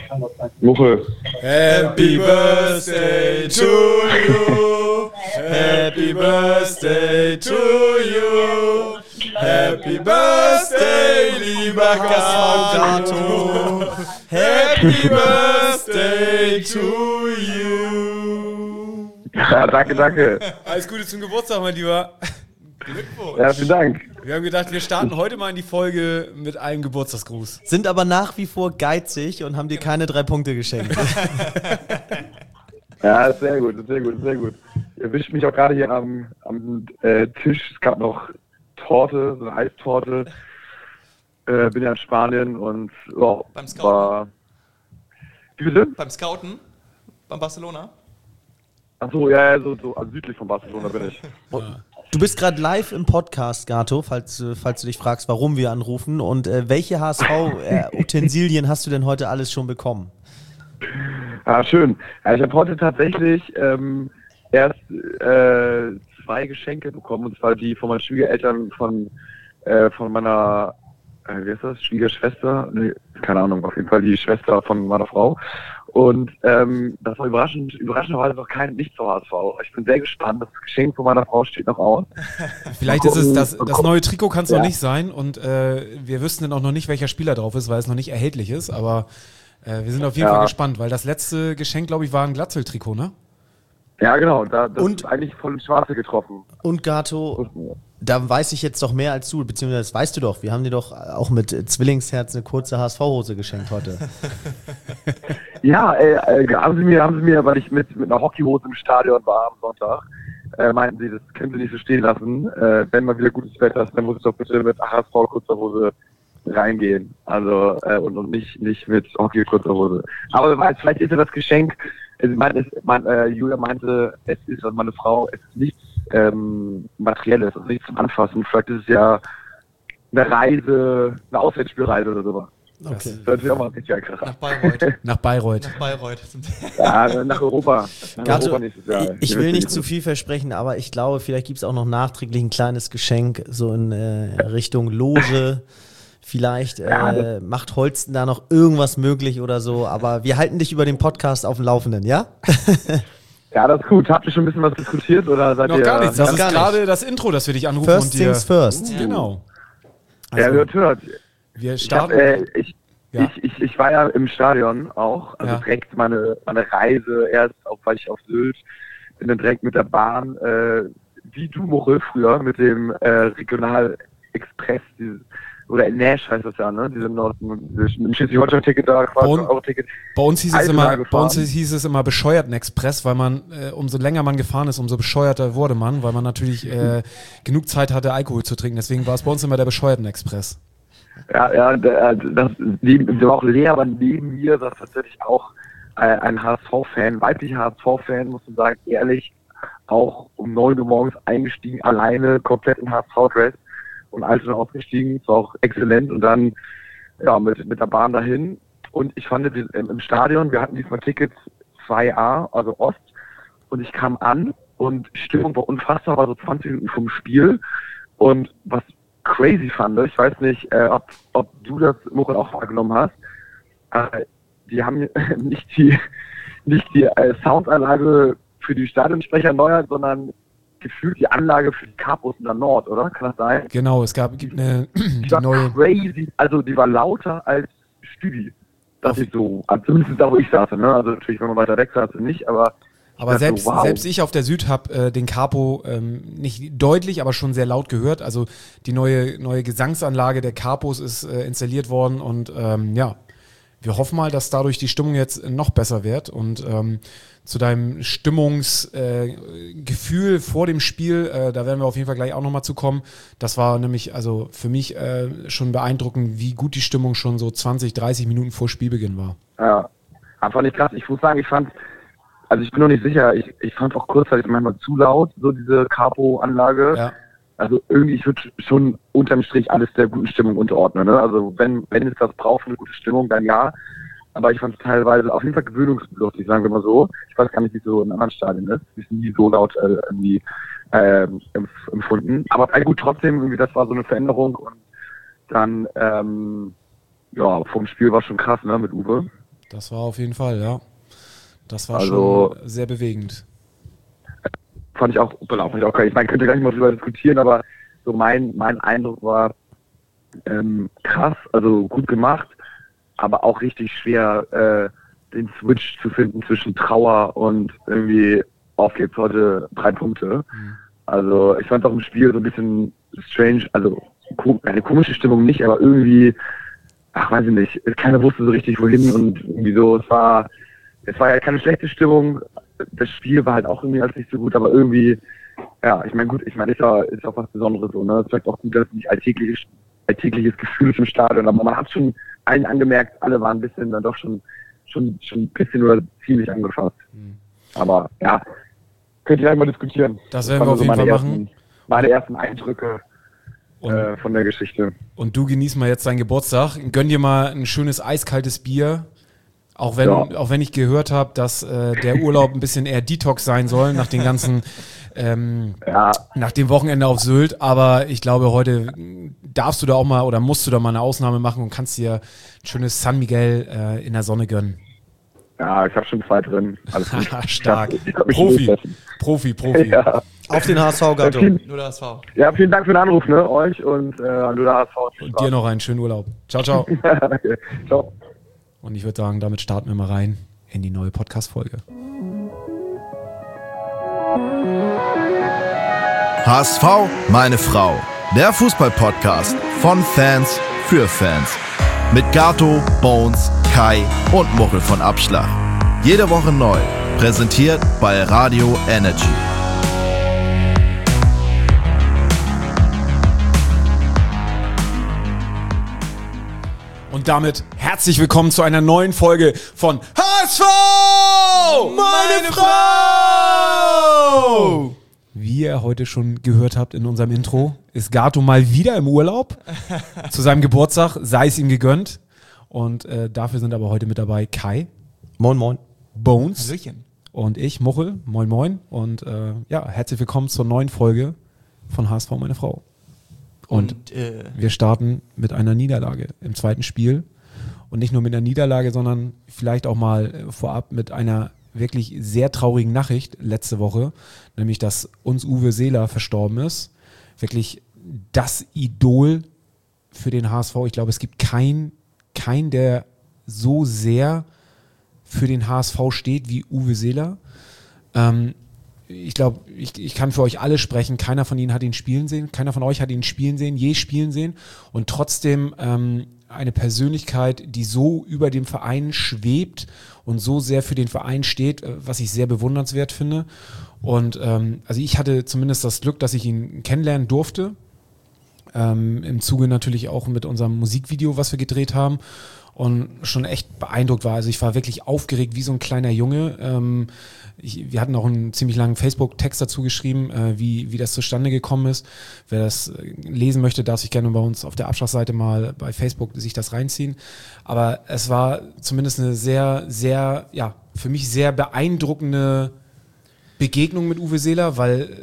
Muche. Happy Birthday to you. Happy Birthday to you. Happy Birthday, lieber Gato. Happy Birthday to you. Ja, danke. Alles Gute zum Geburtstag, mein Lieber. Glückwunsch. Ja, vielen Dank. Wir haben gedacht, wir starten heute mal in die Folge mit einem Geburtstagsgruß. Sind aber nach wie vor geizig und haben dir keine 3 Punkte geschenkt. Ja, sehr gut. Ihr erwischt mich auch gerade hier am Tisch. Es gab noch Torte, so eine Eistorte. Bin ja in Spanien und Beim Scouten? war... Wie bitte? Beim Scouten? Beim Barcelona? Achso, ja, so also südlich von Barcelona bin ich. Du bist gerade live im Podcast, Gato, falls du dich fragst, warum wir anrufen. Und welche HSV-Utensilien hast du denn heute alles schon bekommen? Ah, schön. Ja, ich habe heute tatsächlich erst 2 Geschenke bekommen, und zwar die von meinen Schwiegereltern von meiner, wie heißt das, Schwiegerschwester? Nee, keine Ahnung, auf jeden Fall die Schwester von meiner Frau. Und das war überraschenderweise noch nichts zur HSV. Ich bin sehr gespannt, das Geschenk von meiner Frau steht noch aus. Vielleicht ist es das neue Trikot, kann es noch nicht sein, und wir wüssten dann auch noch nicht, welcher Spieler drauf ist, weil es noch nicht erhältlich ist, aber wir sind auf jeden Fall gespannt, weil das letzte Geschenk, glaube ich, war ein Glatzel-Trikot, ne? Ja, genau, das ist eigentlich voll ins Schwarze getroffen. Und Gato, da weiß ich jetzt doch mehr als du, beziehungsweise das weißt du doch, wir haben dir doch auch mit Zwillingsherz eine kurze HSV-Hose geschenkt heute. Ja, haben sie mir, weil ich mit einer Hockeyhose im Stadion war am Sonntag, meinten sie, das können sie nicht so stehen lassen. Wenn mal wieder gutes Wetter ist, dann muss ich doch bitte mit HSV kurzer Hose reingehen. Also und nicht mit Hockey kurzer Hose. Aber wer weiß, vielleicht ist ja das Geschenk. Julia meinte, es ist, und meine Frau, es ist nichts Materielles, also nichts zum Anfassen. Vielleicht ist es ja eine Reise, eine Auswärtsspielreise oder sowas. Okay. Das wäre auch mal richtig krass. Nach Bayreuth. Nach Bayreuth. Ja, nach Europa. Gato, nächstes Jahr. ich will nicht zu viel versprechen, aber ich glaube, vielleicht gibt es auch noch nachträglich ein kleines Geschenk, so in Richtung Loge. Vielleicht macht Holsten da noch irgendwas möglich oder so, aber wir halten dich über den Podcast auf dem Laufenden, ja? Ja, das ist gut. Habt ihr schon ein bisschen was diskutiert oder seid Noch ihr... gar nichts, das Noch ist gar gerade das Intro, das wir dich anrufen First und dir... things first. Genau. Ja, hört. Wir Ich, starten... ich war ja im Stadion auch, also direkt meine Reise erst, auch weil ich auf Sylt bin, dann direkt mit der Bahn, wie du, Muche, früher mit dem Regional-Express, oder Nash heißt das ja, ne? Diese Schleswig-Holstein-Ticket da, quasi Euro-Ticket. Bei uns hieß es immer bescheuerten Express, weil man, umso länger man gefahren ist, umso bescheuerter wurde man, weil man natürlich genug Zeit hatte, Alkohol zu trinken. Deswegen war es bei uns immer der bescheuerten Express. Ja, der war auch leer, aber neben mir saß tatsächlich auch ein HSV-Fan, weiblicher HSV-Fan, muss man sagen, ehrlich, auch um 9 Uhr morgens eingestiegen, alleine, komplett im HSV-Dress und alles schon ausgestiegen, das war auch exzellent, und dann mit der Bahn dahin. Und ich fand im Stadion, wir hatten diesmal Tickets 2A, also Ost, und ich kam an und die Stimmung war unfassbar, war so 20 Minuten vom Spiel, und was crazy fand, ich weiß nicht, ob du das, Muche, auch wahrgenommen hast, die haben nicht die Soundanlage für die Stadionsprecher erneuert, sondern gefühlt die Anlage für die Capos in der Nord, oder? Kann das sein? Genau, gibt eine neue... Crazy, also die war lauter als Stübi. Das ist so, also zumindest da, wo ich saß, ne? Also natürlich, wenn man weiter weg saß, nicht, aber selbst ich auf der Süd habe den Capo nicht deutlich, aber schon sehr laut gehört. Also die neue Gesangsanlage der Capos ist installiert worden, und wir hoffen mal, dass dadurch die Stimmung jetzt noch besser wird. Und zu deinem Stimmungsgefühl vor dem Spiel, da werden wir auf jeden Fall gleich auch nochmal zu kommen. Das war nämlich also für mich schon beeindruckend, wie gut die Stimmung schon so 20, 30 Minuten vor Spielbeginn war. Ja, fand ich krass. Ich muss sagen, ich bin noch nicht sicher, ich fand auch kurzzeitig manchmal zu laut, so diese Capo-Anlage. Ja. Also irgendwie, ich würde schon unterm Strich alles der guten Stimmung unterordnen, ne? Also wenn es das braucht, eine gute Stimmung, dann ja. Aber ich fand es teilweise auf jeden Fall gewöhnungsbedürftig, sagen wir mal so. Ich weiß gar nicht, wie es so in anderen Stadien ist. Ich bin nie so laut irgendwie empfunden. Aber gut, trotzdem, irgendwie, das war so eine Veränderung. Und dann, vom Spiel war schon krass, ne, mit Uwe. Das war auf jeden Fall, ja. Das war Also, schon sehr bewegend. fand ich auch geil. Ich meine, könnte gar nicht mal drüber diskutieren, aber so mein Eindruck war krass, also gut gemacht, aber auch richtig schwer, den Switch zu finden zwischen Trauer und irgendwie auf jetzt heute 3 Punkte. Also ich fand auch im Spiel so ein bisschen strange, also eine komische Stimmung nicht, aber irgendwie, weiß ich nicht, keiner wusste so richtig wohin und irgendwie so, es war ja keine schlechte Stimmung, das Spiel war halt auch irgendwie alles nicht so gut, aber irgendwie, ja, ich meine, ist auch was Besonderes so, ne? Es ist vielleicht auch gut, dass es nicht alltägliches Gefühl ist im Stadion, aber man hat schon allen angemerkt, alle waren ein bisschen dann doch schon ein bisschen oder ziemlich angefasst. Aber ja, könnt ihr gleich mal diskutieren. Das werden wir auf jeden Fall machen. Meine ersten Eindrücke von der Geschichte. Und du genießt mal jetzt deinen Geburtstag. Gönn dir mal ein schönes eiskaltes Bier. Auch wenn ich gehört habe, dass der Urlaub ein bisschen eher Detox sein soll nach den ganzen nach dem Wochenende auf Sylt. Aber ich glaube, heute darfst du da auch mal oder musst du da mal eine Ausnahme machen und kannst dir ein schönes San Miguel in der Sonne gönnen. Ja, ich habe schon 2 drin. Alles gut. Stark. Profi. Ja. Auf den HSV, Gatto. Nur der HSV. Ja, vielen Dank für den Anruf, ne? Euch und an der HSV. Und dir noch einen schönen Urlaub. Ciao, ciao. Danke. Ciao. Und ich würde sagen, damit starten wir mal rein in die neue Podcast-Folge. HSV, meine Frau. Der Fußball-Podcast von Fans für Fans. Mit Gato, Bones, Kai und Muchel von Abschlag. Jede Woche neu. Präsentiert bei Radio Energy. Und damit herzlich willkommen zu einer neuen Folge von HSV! Meine Frau! Wie ihr heute schon gehört habt in unserem Intro, ist Gato mal wieder im Urlaub. Zu seinem Geburtstag, sei es ihm gegönnt. Und dafür sind aber heute mit dabei Kai. Moin, moin. Bones. Hallöchen. Und ich, Muchel. Moin, moin. Und herzlich willkommen zur neuen Folge von HSV, meine Frau. Und wir starten mit einer Niederlage im zweiten Spiel. Und nicht nur mit einer Niederlage, sondern vielleicht auch mal vorab mit einer wirklich sehr traurigen Nachricht letzte Woche. Nämlich, dass uns Uwe Seeler verstorben ist. Wirklich das Idol für den HSV. Ich glaube, es gibt keinen, der so sehr für den HSV steht wie Uwe Seeler. Ich glaube, ich kann für euch alle sprechen, keiner von Ihnen hat ihn spielen sehen, keiner von euch hat ihn je spielen sehen und trotzdem eine Persönlichkeit, die so über dem Verein schwebt und so sehr für den Verein steht, was ich sehr bewundernswert finde. Und also ich hatte zumindest das Glück, dass ich ihn kennenlernen durfte, im Zuge natürlich auch mit unserem Musikvideo, was wir gedreht haben. Und schon echt beeindruckt war. Also ich war wirklich aufgeregt wie so ein kleiner Junge. Wir hatten auch einen ziemlich langen Facebook-Text dazu geschrieben, wie das zustande gekommen ist. Wer das lesen möchte, darf sich gerne bei uns auf der Abschlagsseite mal bei Facebook sich das reinziehen. Aber es war zumindest eine sehr, sehr, für mich sehr beeindruckende Begegnung mit Uwe Seeler, weil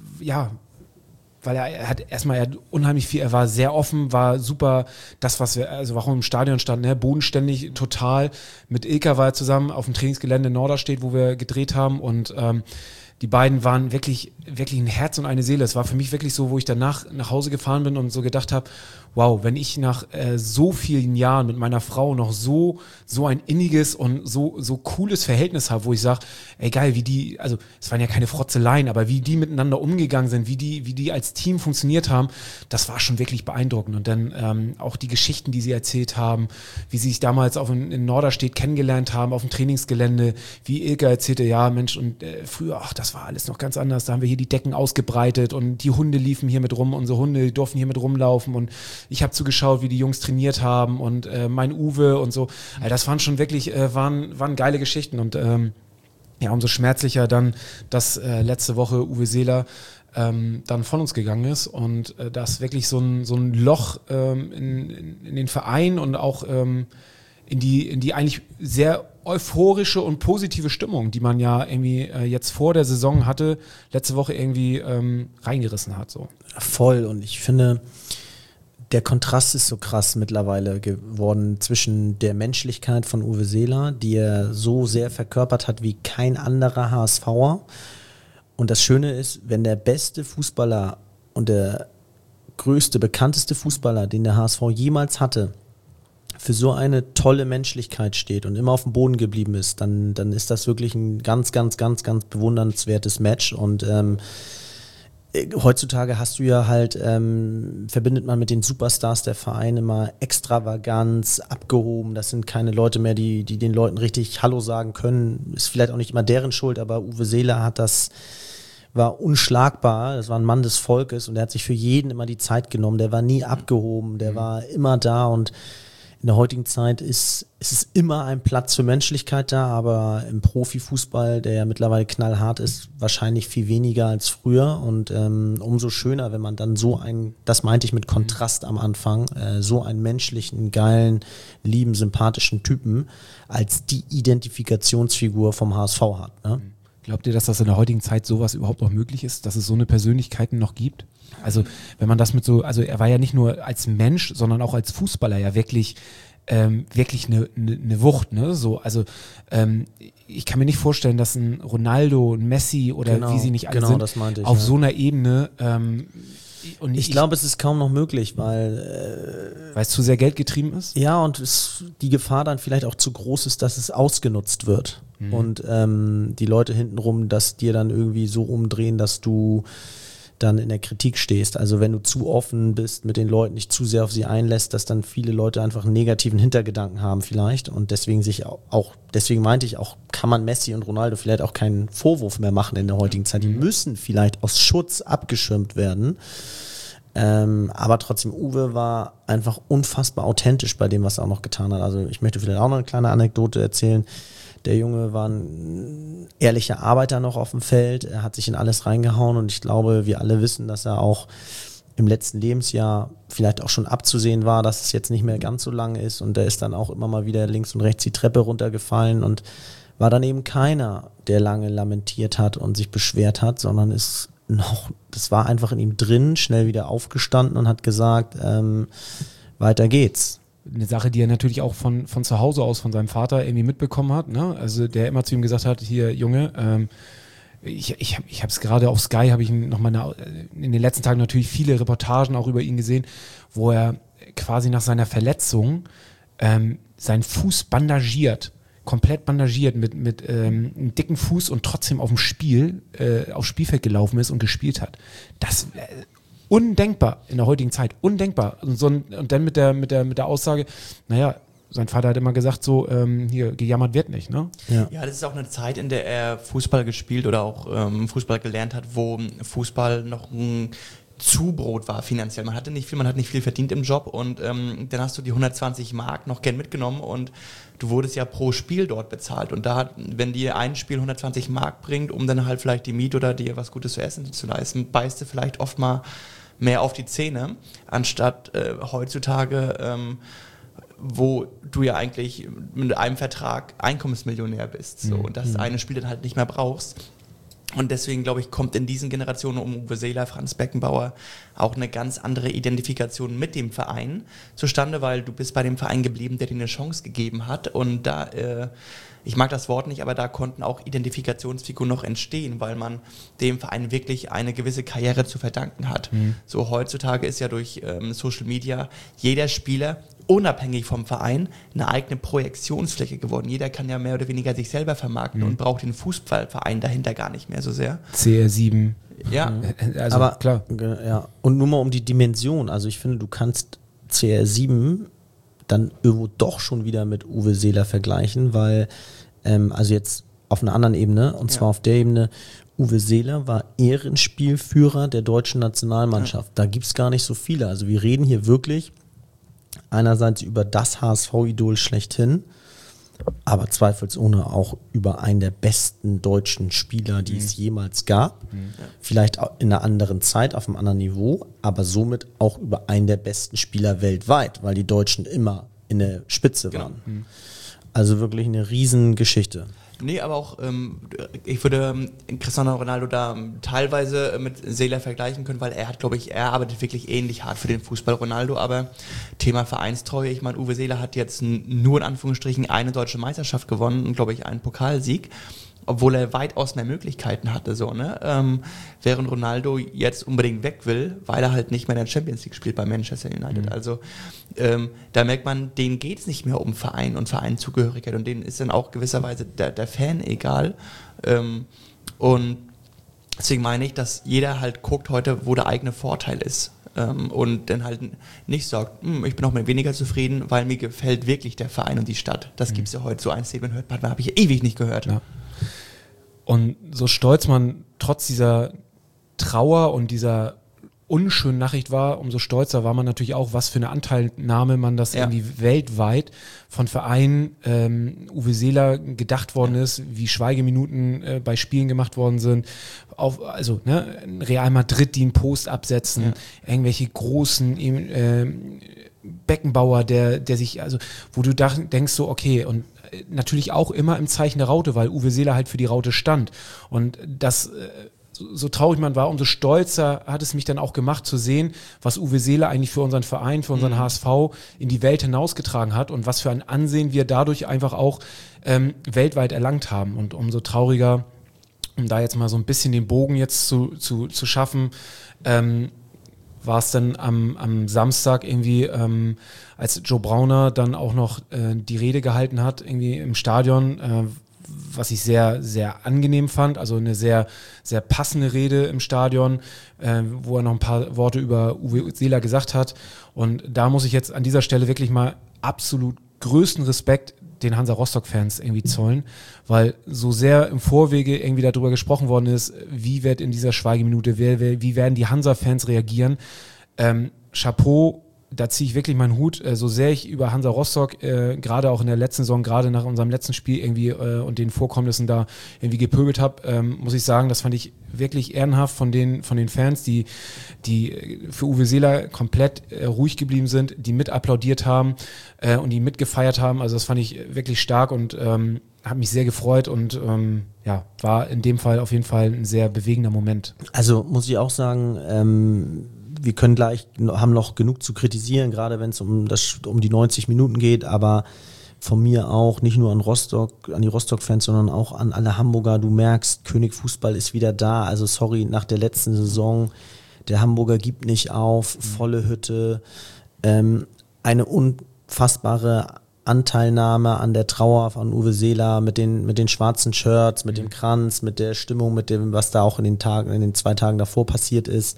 er hat unheimlich viel, er war sehr offen, war super, das was wir, also warum im Stadion standen, ne, bodenständig, total, mit Ilka war er zusammen auf dem Trainingsgelände in Norderstedt, wo wir gedreht haben und die beiden waren wirklich ein Herz und eine Seele. Es war für mich wirklich so, wo ich danach nach Hause gefahren bin und so gedacht habe, wow, wenn ich nach so vielen Jahren mit meiner Frau noch so ein inniges und so cooles Verhältnis habe, wo ich sage, ey geil, wie die, also es waren ja keine Frotzeleien, aber wie die miteinander umgegangen sind, wie die als Team funktioniert haben, das war schon wirklich beeindruckend. Und dann auch die Geschichten, die sie erzählt haben, wie sie sich damals in Norderstedt kennengelernt haben, auf dem Trainingsgelände, wie Ilka erzählte, ja Mensch, und früher, das war alles noch ganz anders, da haben wir hier die Decken ausgebreitet und die Hunde liefen hier mit rum, unsere Hunde durften hier mit rumlaufen und ich habe zugeschaut, wie die Jungs trainiert haben und mein Uwe und so. Also das waren schon wirklich, waren geile Geschichten und umso schmerzlicher dann, dass letzte Woche Uwe Seeler dann von uns gegangen ist und dass wirklich so ein Loch in den Verein und auch in die eigentlich sehr euphorische und positive Stimmung, die man ja irgendwie jetzt vor der Saison hatte, letzte Woche irgendwie reingerissen hat. So. Voll, und ich finde, Der Kontrast ist so krass mittlerweile geworden zwischen der Menschlichkeit von Uwe Seeler, die er so sehr verkörpert hat wie kein anderer HSVer. Und das Schöne ist, wenn der beste Fußballer und der größte, bekannteste Fußballer, den der HSV jemals hatte, für so eine tolle Menschlichkeit steht und immer auf dem Boden geblieben ist, dann ist das wirklich ein ganz, ganz, ganz, ganz bewundernswertes Match. Und heutzutage hast du ja halt, verbindet man mit den Superstars der Vereine immer Extravaganz, abgehoben. Das sind keine Leute mehr, die den Leuten richtig Hallo sagen können. Ist vielleicht auch nicht immer deren Schuld, aber Uwe Seeler war unschlagbar. Das war ein Mann des Volkes und er hat sich für jeden immer die Zeit genommen. Der war nie abgehoben, der war immer da. Und in der heutigen Zeit ist es immer ein Platz für Menschlichkeit da, aber im Profifußball, der ja mittlerweile knallhart ist, wahrscheinlich viel weniger als früher. Und umso schöner, wenn man dann das meinte ich mit Kontrast am Anfang, so einen menschlichen, geilen, lieben, sympathischen Typen als die Identifikationsfigur vom HSV hat. Ne? Glaubt ihr, dass das in der heutigen Zeit sowas überhaupt noch möglich ist, dass es so eine Persönlichkeiten noch gibt? Also wenn man das also er war ja nicht nur als Mensch, sondern auch als Fußballer ja wirklich eine Wucht, ne? So, also ich kann mir nicht vorstellen, dass ein Ronaldo, ein Messi oder wie sie nicht alle sind, das meinte ich, auf so einer Ebene und ich glaube, es ist kaum noch möglich, weil es zu sehr geldgetrieben ist? Ja, und die Gefahr dann vielleicht auch zu groß ist, dass es ausgenutzt wird. Und die Leute hintenrum, dass dir dann irgendwie so umdrehen, dass du dann in der Kritik stehst. Also wenn du zu offen bist, mit den Leuten nicht zu sehr auf sie einlässt, dass dann viele Leute einfach einen negativen Hintergedanken haben vielleicht und deswegen deswegen meinte ich auch, kann man Messi und Ronaldo vielleicht auch keinen Vorwurf mehr machen in der heutigen Zeit. Die müssen vielleicht aus Schutz abgeschirmt werden. Aber trotzdem, Uwe war einfach unfassbar authentisch bei dem, was er auch noch getan hat. Also ich möchte vielleicht auch noch eine kleine Anekdote erzählen. Der Junge war ein ehrlicher Arbeiter noch auf dem Feld, er hat sich in alles reingehauen und ich glaube, wir alle wissen, dass er auch im letzten Lebensjahr vielleicht auch schon abzusehen war, dass es jetzt nicht mehr ganz so lang ist und er ist dann auch immer mal wieder links und rechts die Treppe runtergefallen und war dann eben keiner, der lange lamentiert hat und sich beschwert hat, sondern das war einfach in ihm drin, schnell wieder aufgestanden und hat gesagt, weiter geht's. Eine Sache, die er natürlich auch von zu Hause aus, von seinem Vater irgendwie mitbekommen hat, ne? Also der immer zu ihm gesagt hat, hier Junge, ich habe es gerade auf Sky, habe ich noch mal in den letzten Tagen natürlich viele Reportagen auch über ihn gesehen, wo er quasi nach seiner Verletzung seinen Fuß komplett bandagiert mit einem dicken Fuß und trotzdem aufs Spielfeld gelaufen ist und gespielt hat. Das undenkbar in der heutigen Zeit, undenkbar. Und dann mit der Aussage, naja, sein Vater hat immer gesagt, so, hier, gejammert wird nicht, ne? Ja, das ist auch eine Zeit, in der er Fußball gespielt oder auch Fußball gelernt hat, wo Fußball noch ein Zubrot war finanziell. Man hat nicht viel verdient im Job und dann hast du die 120 Mark noch gern mitgenommen und du wurdest ja pro Spiel dort bezahlt und wenn dir ein Spiel 120 Mark bringt, um dann halt vielleicht die Miete oder dir was Gutes zu essen zu leisten, beißt du vielleicht oft mal mehr auf die Zähne, anstatt heutzutage, wo du ja eigentlich mit einem Vertrag Einkommensmillionär bist so, und das eine Spiel dann halt nicht mehr brauchst. Und deswegen, glaube ich, kommt in diesen Generationen um Uwe Seeler, Franz Beckenbauer auch eine ganz andere Identifikation mit dem Verein zustande, weil du bist bei dem Verein geblieben, der dir eine Chance gegeben hat. Und da, ich mag das Wort nicht, aber da konnten auch Identifikationsfiguren noch entstehen, weil man dem Verein wirklich eine gewisse Karriere zu verdanken hat. So heutzutage ist ja durch Social Media jeder Spieler unabhängig vom Verein eine eigene Projektionsfläche geworden. Jeder kann ja mehr oder weniger sich selber vermarkten und braucht den Fußballverein dahinter gar nicht mehr so sehr. CR7. Ja, also aber klar. Ja, und nur mal um die Dimension. Also ich finde, du kannst CR7 dann irgendwo doch schon wieder mit Uwe Seeler vergleichen, weil, also jetzt auf einer anderen Ebene, und zwar auf der Ebene, Uwe Seeler war Ehrenspielführer der deutschen Nationalmannschaft. Da gibt es gar nicht so viele. Also wir reden hier wirklich einerseits über das HSV-Idol schlechthin, aber zweifelsohne auch über einen der besten deutschen Spieler, die es jemals gab. Vielleicht auch in einer anderen Zeit, auf einem anderen Niveau, aber somit auch über einen der besten Spieler weltweit, weil die Deutschen immer in der Spitze waren. Also wirklich eine Riesengeschichte. Nee, aber auch, ich würde Cristiano Ronaldo da teilweise mit Seeler vergleichen können, weil er hat, glaube ich, er arbeitet wirklich ähnlich hart für den Fußball. Ronaldo, aber Thema Vereinstreue, ich meine, Uwe Seeler hat jetzt nur in Anführungsstrichen eine deutsche Meisterschaft gewonnen und, glaube ich, einen Pokalsieg, obwohl er weitaus mehr Möglichkeiten hatte, so, ne? Während Ronaldo jetzt unbedingt weg will, weil er halt nicht mehr in der Champions League spielt bei Manchester United. Also da merkt man, denen geht es nicht mehr um Verein und Vereinszugehörigkeit und denen ist dann auch gewisserweise der Fan egal. Und deswegen meine ich, dass jeder halt guckt heute, wo der eigene Vorteil ist. Und dann halt nicht sagt, ich bin auch mal weniger zufrieden, weil mir gefällt wirklich der Verein und die Stadt. Das gibt es ja heute. So ein Statement hört man, habe ich ewig nicht gehört. Ja. Und so stolz man trotz dieser Trauer und dieser unschönen Nachricht war, umso stolzer war man natürlich auch, was für eine Anteilnahme man das irgendwie weltweit von Vereinen Uwe Seeler gedacht worden ist, wie Schweigeminuten bei Spielen gemacht worden sind, also Real Madrid, die einen Post absetzen, irgendwelche großen Beckenbauer, der sich, also wo du denkst so, okay, und natürlich auch immer im Zeichen der Raute, weil Uwe Seeler halt für die Raute stand. Und das, so traurig man war, umso stolzer hat es mich dann auch gemacht zu sehen, was Uwe Seeler eigentlich für unseren Verein, für unseren HSV in die Welt hinausgetragen hat und was für ein Ansehen wir dadurch einfach auch weltweit erlangt haben. Und umso trauriger, um da jetzt mal so ein bisschen den Bogen jetzt zu schaffen, war es dann am Samstag irgendwie, als Joe Brauner dann auch noch die Rede gehalten hat, irgendwie im Stadion, was ich sehr, sehr angenehm fand, also eine sehr, sehr passende Rede im Stadion, wo er noch ein paar Worte über Uwe Seeler gesagt hat. Und da muss ich jetzt an dieser Stelle wirklich mal absolut größten Respekt den Hansa Rostock-Fans irgendwie zollen, weil so sehr im Vorwege irgendwie darüber gesprochen worden ist, wie wird in dieser Schweigeminute, wie werden die Hansa-Fans reagieren. Chapeau, da ziehe ich wirklich meinen Hut, so sehr ich über Hansa Rostock, gerade auch in der letzten Saison, gerade nach unserem letzten Spiel irgendwie und den Vorkommnissen da irgendwie gepöbelt habe, muss ich sagen, das fand ich wirklich ehrenhaft von den Fans, die für Uwe Seeler komplett ruhig geblieben sind, die mit applaudiert haben und die mitgefeiert haben. Also das fand ich wirklich stark und hat mich sehr gefreut und war in dem Fall auf jeden Fall ein sehr bewegender Moment. Also muss ich auch sagen, wir können haben noch genug zu kritisieren, gerade wenn es um die 90 Minuten geht, aber von mir auch, nicht nur an die Rostock-Fans, sondern auch an alle Hamburger. Du merkst, König Fußball ist wieder da. Also sorry, nach der letzten Saison, der Hamburger gibt nicht auf, volle Hütte, eine unfassbare Anteilnahme an der Trauer von Uwe Seeler mit den schwarzen Shirts, mit dem Kranz, mit der Stimmung, mit dem, was da auch in den 2 Tagen davor passiert ist.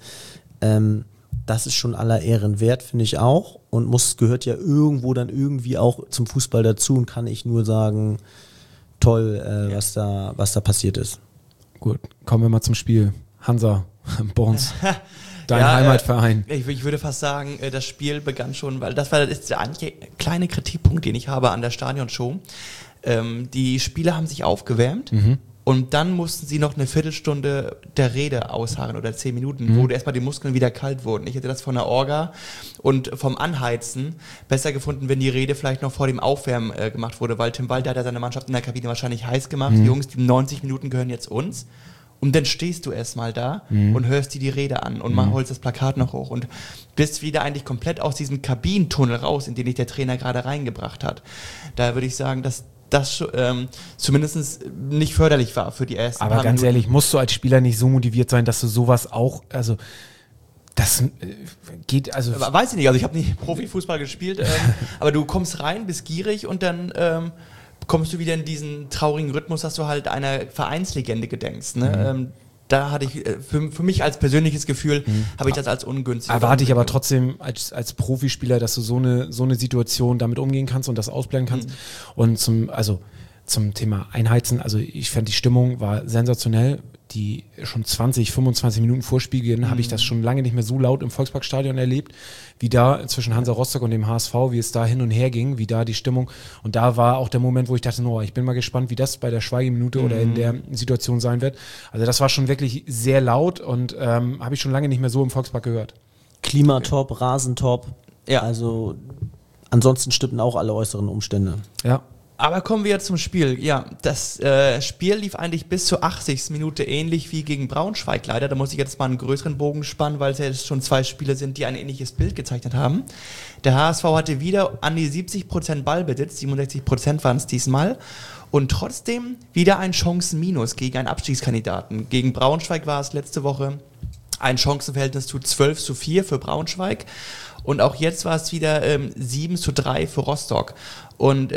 Das ist schon aller Ehren wert, finde ich auch. Und gehört ja irgendwo dann irgendwie auch zum Fußball dazu und kann ich nur sagen, toll, was da passiert ist. Gut, kommen wir mal zum Spiel. Hansa, Borns, dein Heimatverein. Ich würde fast sagen, das Spiel begann schon, weil das ist der einzige kleine Kritikpunkt, den ich habe an der Stadionshow. Die Spieler haben sich aufgewärmt. Und dann mussten sie noch eine Viertelstunde der Rede ausharren oder 10 Minuten, wo erstmal die Muskeln wieder kalt wurden. Ich hätte das von der Orga und vom Anheizen besser gefunden, wenn die Rede vielleicht noch vor dem Aufwärmen gemacht wurde, weil Tim Walter hat ja seine Mannschaft in der Kabine wahrscheinlich heiß gemacht. Die Jungs, die 90 Minuten gehören jetzt uns. Und dann stehst du erstmal da und hörst dir die Rede an und holst das Plakat noch hoch und bist wieder eigentlich komplett aus diesem Kabinentunnel raus, in den dich der Trainer gerade reingebracht hat. Da würde ich sagen, dass das zumindest nicht förderlich war für die ersten Aber paar ganz Minuten. ehrlich, musst du als Spieler nicht so motiviert sein, dass du sowas auch, also das geht, also... Weiß ich nicht, also ich habe nicht Profifußball gespielt, aber du kommst rein, bist gierig und dann kommst du wieder in diesen traurigen Rhythmus, dass du halt einer Vereinslegende gedenkst, ne? Da hatte ich für mich als persönliches Gefühl, habe ich das als ungünstig. Erwarte ich aber trotzdem als Profispieler, dass du so eine Situation damit umgehen kannst und das ausblenden kannst. Und zum Thema Einheizen, also ich fand die Stimmung war sensationell. Die schon 20, 25 Minuten vor Spielbeginn habe ich das schon lange nicht mehr so laut im Volksparkstadion erlebt, wie da zwischen Hansa Rostock und dem HSV, wie es da hin und her ging, wie da die Stimmung. Und da war auch der Moment, wo ich dachte, ich bin mal gespannt, wie das bei der Schweigeminute oder in der Situation sein wird. Also das war schon wirklich sehr laut und habe ich schon lange nicht mehr so im Volkspark gehört. Klimatop, Rasentop, also ansonsten stimmten auch alle äußeren Umstände. Ja. Aber kommen wir jetzt zum Spiel. Ja, das Spiel lief eigentlich bis zur 80. Minute ähnlich wie gegen Braunschweig leider. Da muss ich jetzt mal einen größeren Bogen spannen, weil es ja jetzt schon 2 Spiele sind, die ein ähnliches Bild gezeichnet haben. Der HSV hatte wieder an die 70% Ballbesitz, 67% waren es diesmal. Und trotzdem wieder ein Chancenminus gegen einen Abstiegskandidaten. Gegen Braunschweig war es letzte Woche ein Chancenverhältnis zu 12:4 für Braunschweig. Und auch jetzt war es wieder 7:3 für Rostock. Und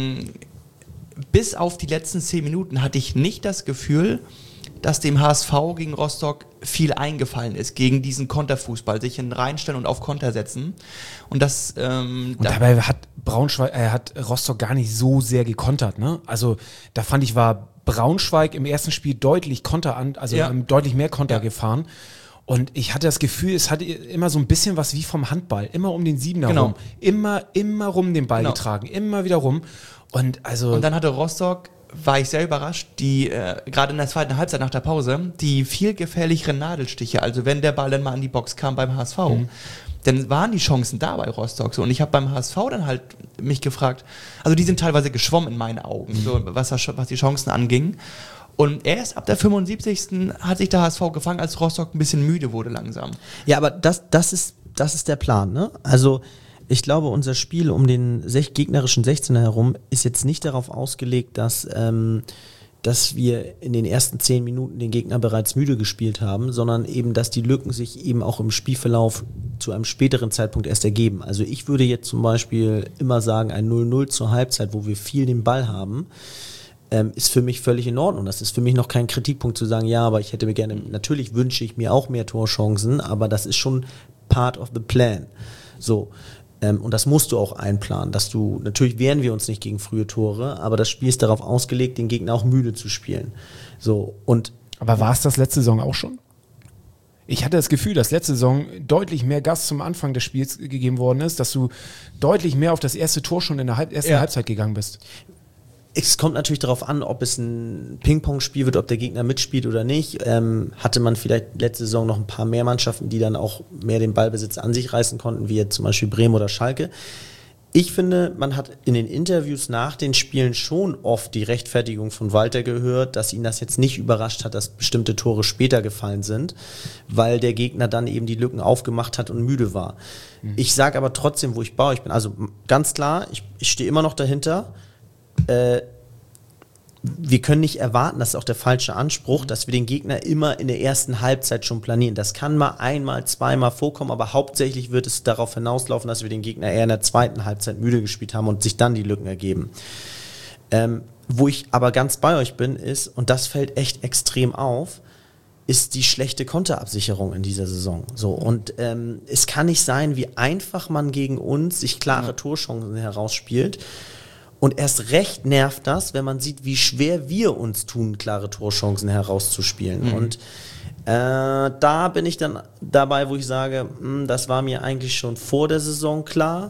bis auf die letzten 10 Minuten hatte ich nicht das Gefühl, dass dem HSV gegen Rostock viel eingefallen ist, gegen diesen Konterfußball, sich reinstellen und auf Konter setzen. Und das und dabei hat Rostock gar nicht so sehr gekontert, ne? Also da fand ich, war Braunschweig im ersten Spiel deutlich deutlich mehr Konter gefahren. Und ich hatte das Gefühl, es hatte immer so ein bisschen was wie vom Handball, immer um den Siebener rum, immer rum den Ball getragen, immer wieder rum. Und dann hatte Rostock, war ich sehr überrascht, die gerade in der zweiten Halbzeit nach der Pause, die viel gefährlicheren Nadelstiche, also wenn der Ball dann mal an die Box kam beim HSV, dann waren die Chancen da bei Rostock so. Und ich habe beim HSV dann halt mich gefragt, also die sind teilweise geschwommen in meinen Augen, so, was die Chancen anging. Und erst ab der 75. hat sich der HSV gefangen, als Rostock ein bisschen müde wurde langsam. Ja, aber das ist der Plan, ne? Also ich glaube, unser Spiel um den gegnerischen 16er herum ist jetzt nicht darauf ausgelegt, dass wir in den ersten 10 Minuten den Gegner bereits müde gespielt haben, sondern eben, dass die Lücken sich eben auch im Spielverlauf zu einem späteren Zeitpunkt erst ergeben. Also ich würde jetzt zum Beispiel immer sagen, ein 0:0 zur Halbzeit, wo wir viel den Ball haben, ist für mich völlig in Ordnung. Das ist für mich noch kein Kritikpunkt zu sagen, ja, aber ich hätte mir gerne, natürlich wünsche ich mir auch mehr Torchancen, aber das ist schon part of the plan. So. Und das musst du auch einplanen, natürlich wehren wir uns nicht gegen frühe Tore, aber das Spiel ist darauf ausgelegt, den Gegner auch müde zu spielen. So, aber war es das letzte Saison auch schon? Ich hatte das Gefühl, dass letzte Saison deutlich mehr Gas zum Anfang des Spiels gegeben worden ist, dass du deutlich mehr auf das erste Tor schon in der ersten Halbzeit gegangen bist. Es kommt natürlich darauf an, ob es ein Ping-Pong-Spiel wird, ob der Gegner mitspielt oder nicht. Hatte man vielleicht letzte Saison noch ein paar mehr Mannschaften, die dann auch mehr den Ballbesitz an sich reißen konnten, wie jetzt zum Beispiel Bremen oder Schalke. Ich finde, man hat in den Interviews nach den Spielen schon oft die Rechtfertigung von Walter gehört, dass ihn das jetzt nicht überrascht hat, dass bestimmte Tore später gefallen sind, weil der Gegner dann eben die Lücken aufgemacht hat und müde war. Ich sage aber trotzdem, wo ich bei euch bin, also ganz klar, ich stehe immer noch dahinter, wir können nicht erwarten, das ist auch der falsche Anspruch, dass wir den Gegner immer in der ersten Halbzeit schon planieren. Das kann mal einmal, zweimal vorkommen, aber hauptsächlich wird es darauf hinauslaufen, dass wir den Gegner eher in der zweiten Halbzeit müde gespielt haben und sich dann die Lücken ergeben. Wo ich aber ganz bei euch bin, ist, und das fällt echt extrem auf, ist die schlechte Konterabsicherung in dieser Saison. So, und es kann nicht sein, wie einfach man gegen uns sich klare Torchancen herausspielt. Und erst recht nervt das, wenn man sieht, wie schwer wir uns tun, klare Torchancen herauszuspielen. Und da bin ich dann dabei, wo ich sage, das war mir eigentlich schon vor der Saison klar.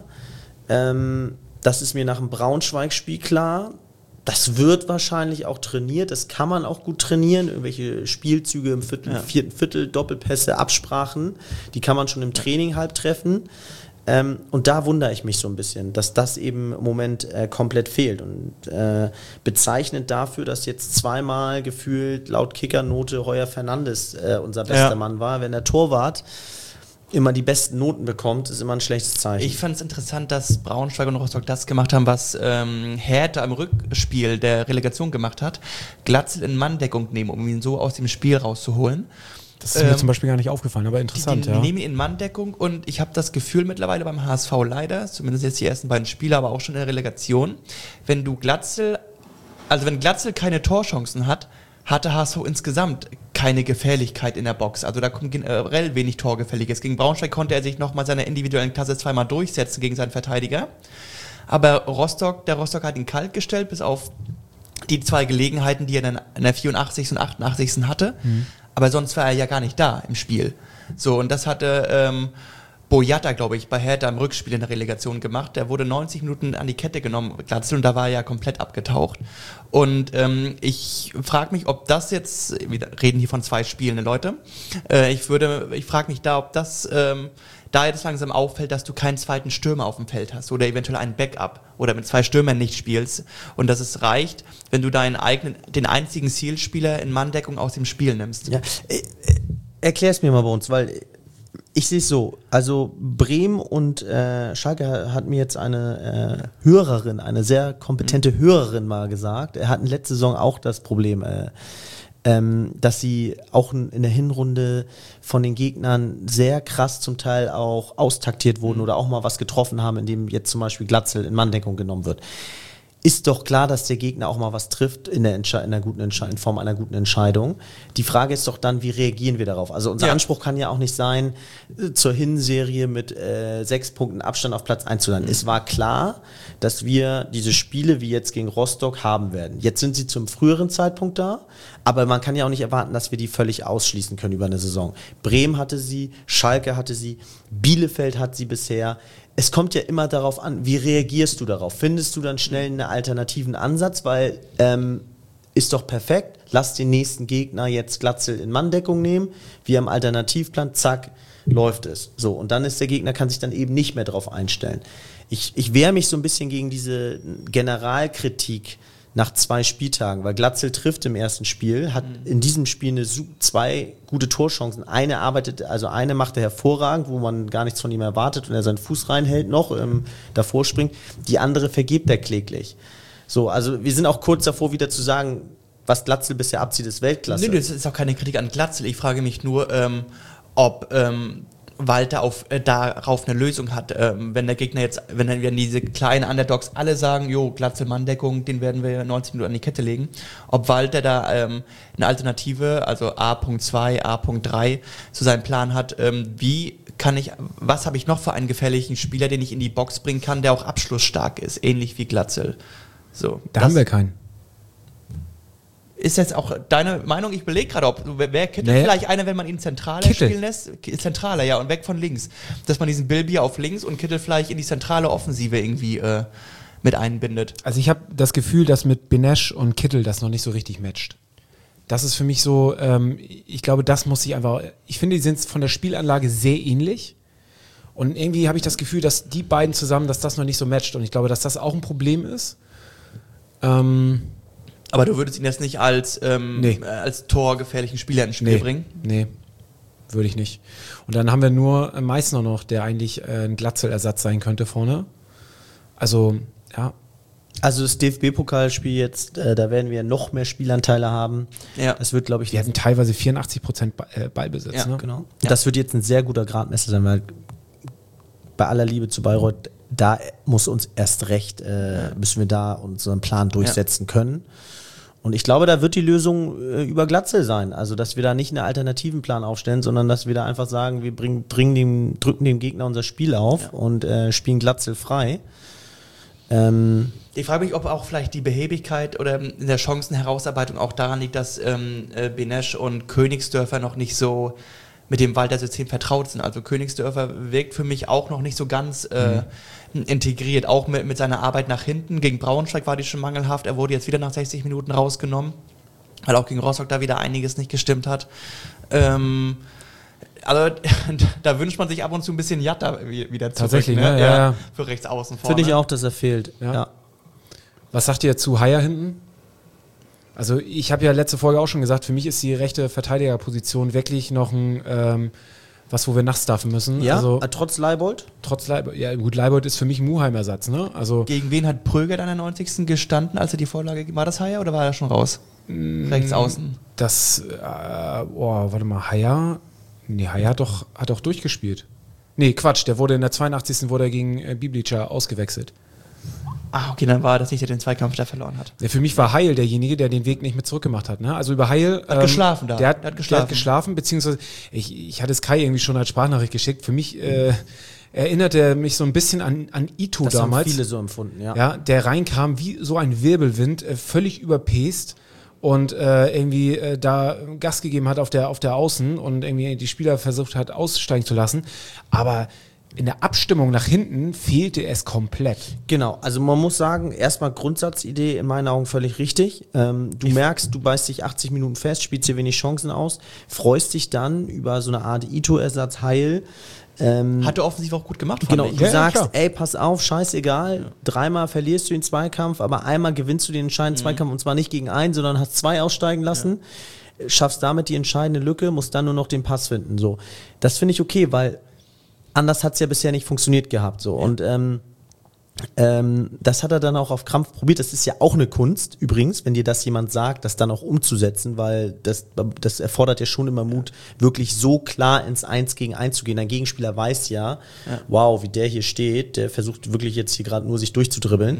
Das ist mir nach dem Braunschweig-Spiel klar. Das wird wahrscheinlich auch trainiert. Das kann man auch gut trainieren. Irgendwelche Spielzüge im vierten Viertel, Doppelpässe, Absprachen, die kann man schon im Training halb treffen. Und da wundere ich mich so ein bisschen, dass das eben im Moment komplett fehlt. Und bezeichnend dafür, dass jetzt zweimal gefühlt laut Kickernote Heuer Fernandes unser bester Mann war. Wenn der Torwart immer die besten Noten bekommt, ist immer ein schlechtes Zeichen. Ich fand es interessant, dass Braunschweig und Rostock das gemacht haben, was Hertha im Rückspiel der Relegation gemacht hat. Glatzel in Manndeckung nehmen, um ihn so aus dem Spiel rauszuholen. Das ist mir zum Beispiel gar nicht aufgefallen, aber interessant. Die nehmen ihn in Manndeckung und ich habe das Gefühl mittlerweile beim HSV leider, zumindest jetzt die ersten beiden Spiele, aber auch schon in der Relegation, wenn Glatzel keine Torchancen hat, hat der HSV insgesamt keine Gefährlichkeit in der Box. Also da kommt generell wenig Torgefälliges. Gegen Braunschweig konnte er sich nochmal seiner individuellen Klasse zweimal durchsetzen gegen seinen Verteidiger. Aber der Rostock hat ihn kalt gestellt, bis auf die 2 Gelegenheiten, die er dann in der 84. und 88. hatte. Aber sonst war er ja gar nicht da im Spiel. So, und das hatte Boyata, glaube ich, bei Hertha im Rückspiel in der Relegation gemacht. Der wurde 90 Minuten an die Kette genommen, Glatzel, und da war er ja komplett abgetaucht. Und ich frage mich, ob das jetzt, wir reden hier von 2 spielenden Leute, ich frage mich da, ob das da jetzt langsam auffällt, dass du keinen zweiten Stürmer auf dem Feld hast oder eventuell einen Backup oder mit 2 Stürmern nicht spielst und dass es reicht, wenn du den einzigen Zielspieler in Manndeckung aus dem Spiel nimmst. Ja, erklär's mir mal bei uns, weil ich sehe es so, also Bremen und Schalke hat mir jetzt eine Hörerin, eine sehr kompetente Hörerin mal gesagt, er hatten letzte Saison auch das Problem, dass sie auch in der Hinrunde von den Gegnern sehr krass zum Teil auch austaktiert wurden oder auch mal was getroffen haben, indem jetzt zum Beispiel Glatzel in Manndeckung genommen wird. Ist doch klar, dass der Gegner auch mal was trifft in Form einer guten Entscheidung. Die Frage ist doch dann, wie reagieren wir darauf? Also unser Anspruch kann ja auch nicht sein, zur Hinserie mit 6 Punkten Abstand auf Platz 1 zu landen. Es war klar, dass wir diese Spiele wie jetzt gegen Rostock haben werden. Jetzt sind sie zum früheren Zeitpunkt da, aber man kann ja auch nicht erwarten, dass wir die völlig ausschließen können über eine Saison. Bremen hatte sie, Schalke hatte sie, Bielefeld hat sie bisher. Es kommt ja immer darauf an, wie reagierst du darauf? Findest du dann schnell einen alternativen Ansatz? Weil ist doch perfekt, lass den nächsten Gegner jetzt Glatzel in Manndeckung nehmen, wir haben Alternativplan, zack, läuft es. So, und dann ist der Gegner, kann sich dann eben nicht mehr darauf einstellen. Ich wehre mich so ein bisschen gegen diese Generalkritik nach 2 Spieltagen, weil Glatzel trifft im ersten Spiel, hat in diesem Spiel 2 gute Torchancen. Eine macht er hervorragend, wo man gar nichts von ihm erwartet und er seinen Fuß reinhält noch, davor springt. Die andere vergibt er kläglich. So, also wir sind auch kurz davor, wieder zu sagen, was Glatzel bisher abzieht, ist Weltklasse. Nee, das ist auch keine Kritik an Glatzel. Ich frage mich nur, ob Walter darauf eine Lösung hat, wenn der Gegner jetzt, wenn diese kleinen Underdogs alle sagen, jo, Glatzel Manndeckung, den werden wir 90 Minuten an die Kette legen, ob Walter da eine Alternative, also A.2, A.3 zu seinem Plan hat, was habe ich noch für einen gefährlichen Spieler, den ich in die Box bringen kann, der auch abschlussstark ist, ähnlich wie Glatzel. So, da haben wir keinen. Ist jetzt auch deine Meinung? Ich belege gerade, wer Kittel vielleicht einer, wenn man ihn zentraler spielen lässt? Zentraler, ja, und weg von links. Dass man diesen Bilbier auf links und Kittel vielleicht in die zentrale Offensive irgendwie mit einbindet. Also ich habe das Gefühl, dass mit Benesch und Kittel das noch nicht so richtig matcht. Das ist für mich so, ich glaube, das muss sich einfach, ich finde, die sind von der Spielanlage sehr ähnlich. Und irgendwie habe ich das Gefühl, dass die beiden zusammen, dass das noch nicht so matcht. Und ich glaube, dass das auch ein Problem ist. Aber du würdest ihn jetzt nicht als torgefährlichen Spieler ins Spiel bringen? Nee, würde ich nicht. Und dann haben wir nur Meißner noch, der eigentlich ein Glatzel-Ersatz sein könnte vorne. Also, ja. Also das DFB-Pokalspiel jetzt, da werden wir noch mehr Spielanteile haben. Ja. Das wird, glaube ich... Wir hatten teilweise 84% Ballbesitz. Ja, ne? genau. Ja. Das wird jetzt ein sehr guter Gradmesser sein, weil bei aller Liebe zu Bayreuth, da muss uns erst recht, müssen wir da unseren Plan durchsetzen können. Und ich glaube, da wird die Lösung über Glatzel sein. Also, dass wir da nicht einen alternativen Plan aufstellen, sondern dass wir da einfach sagen, wir drücken dem Gegner unser Spiel auf und spielen Glatzel frei. Ich frage mich, ob auch vielleicht die Behebigkeit oder in der Chancenherausarbeitung auch daran liegt, dass Benesch und Königsdörfer noch nicht so mit dem Walter-System vertraut sind. Also Königsdörfer wirkt für mich auch noch nicht so ganz integriert, auch mit seiner Arbeit nach hinten. Gegen Braunschweig war die schon mangelhaft, er wurde jetzt wieder nach 60 Minuten rausgenommen, weil auch gegen Rostock da wieder einiges nicht gestimmt hat. Also da wünscht man sich ab und zu ein bisschen Jatta wieder zurück. Tatsächlich, ne? Ja. Für rechts außen vorne. Finde ich auch, dass er fehlt. Ja. Was sagt ihr zu Haier hinten? Also ich habe ja letzte Folge auch schon gesagt, für mich ist die rechte Verteidigerposition wirklich noch ein wo wir nachstaffen müssen. Ja, also, trotz Leibold? Trotz Leibold. Ja gut, Leibold ist für mich ein Muheim-Ersatz. Ne? Also, gegen wen hat Pröger dann in der 90. gestanden, als er die Vorlage... War das Haier oder war er schon raus? Rechts außen. Das, warte mal, Haier... Nee, Haier hat doch durchgespielt. Nee, Quatsch, der wurde in der 82. wurde er gegen Biblica ausgewechselt. Ah, okay, dann war das nicht, der den Zweikampf da verloren hat. Ja, für mich war Heil derjenige, der den Weg nicht mehr zurückgemacht hat. Ne? Also über Heil... Hat geschlafen da. Der hat geschlafen, beziehungsweise ich hatte es Kai irgendwie schon als Sprachnachricht geschickt. Für mich erinnert er mich so ein bisschen an Ito das damals. Das haben viele so empfunden, ja. Ja, der reinkam wie so ein Wirbelwind, völlig überpaced und irgendwie da Gas gegeben hat auf der Außen und irgendwie die Spieler versucht hat aussteigen zu lassen. Aber in der Abstimmung nach hinten fehlte es komplett. Genau, also man muss sagen, erstmal Grundsatzidee in meinen Augen völlig richtig. Du merkst, du beißt dich 80 Minuten fest, spielst dir wenig Chancen aus, freust dich dann über so eine Art Ito-Ersatz Heil, Hat er offensiv auch gut gemacht, fand Genau, ich. du sagst, klar. ey, pass auf, scheißegal, 3-mal verlierst du den Zweikampf, aber einmal gewinnst du den entscheidenden Zweikampf und zwar nicht gegen einen, sondern hast 2 aussteigen lassen, schaffst damit die entscheidende Lücke, musst dann nur noch den Pass finden. So. Das finde ich okay, weil anders hat es ja bisher nicht funktioniert gehabt. So. Und das hat er dann auch auf Krampf probiert. Das ist ja auch eine Kunst, übrigens, wenn dir das jemand sagt, das dann auch umzusetzen, weil das erfordert ja schon immer Mut, wirklich so klar ins 1 gegen 1 zu gehen. Dein Gegenspieler weiß ja, wow, wie der hier steht, der versucht wirklich jetzt hier gerade nur sich durchzudribbeln.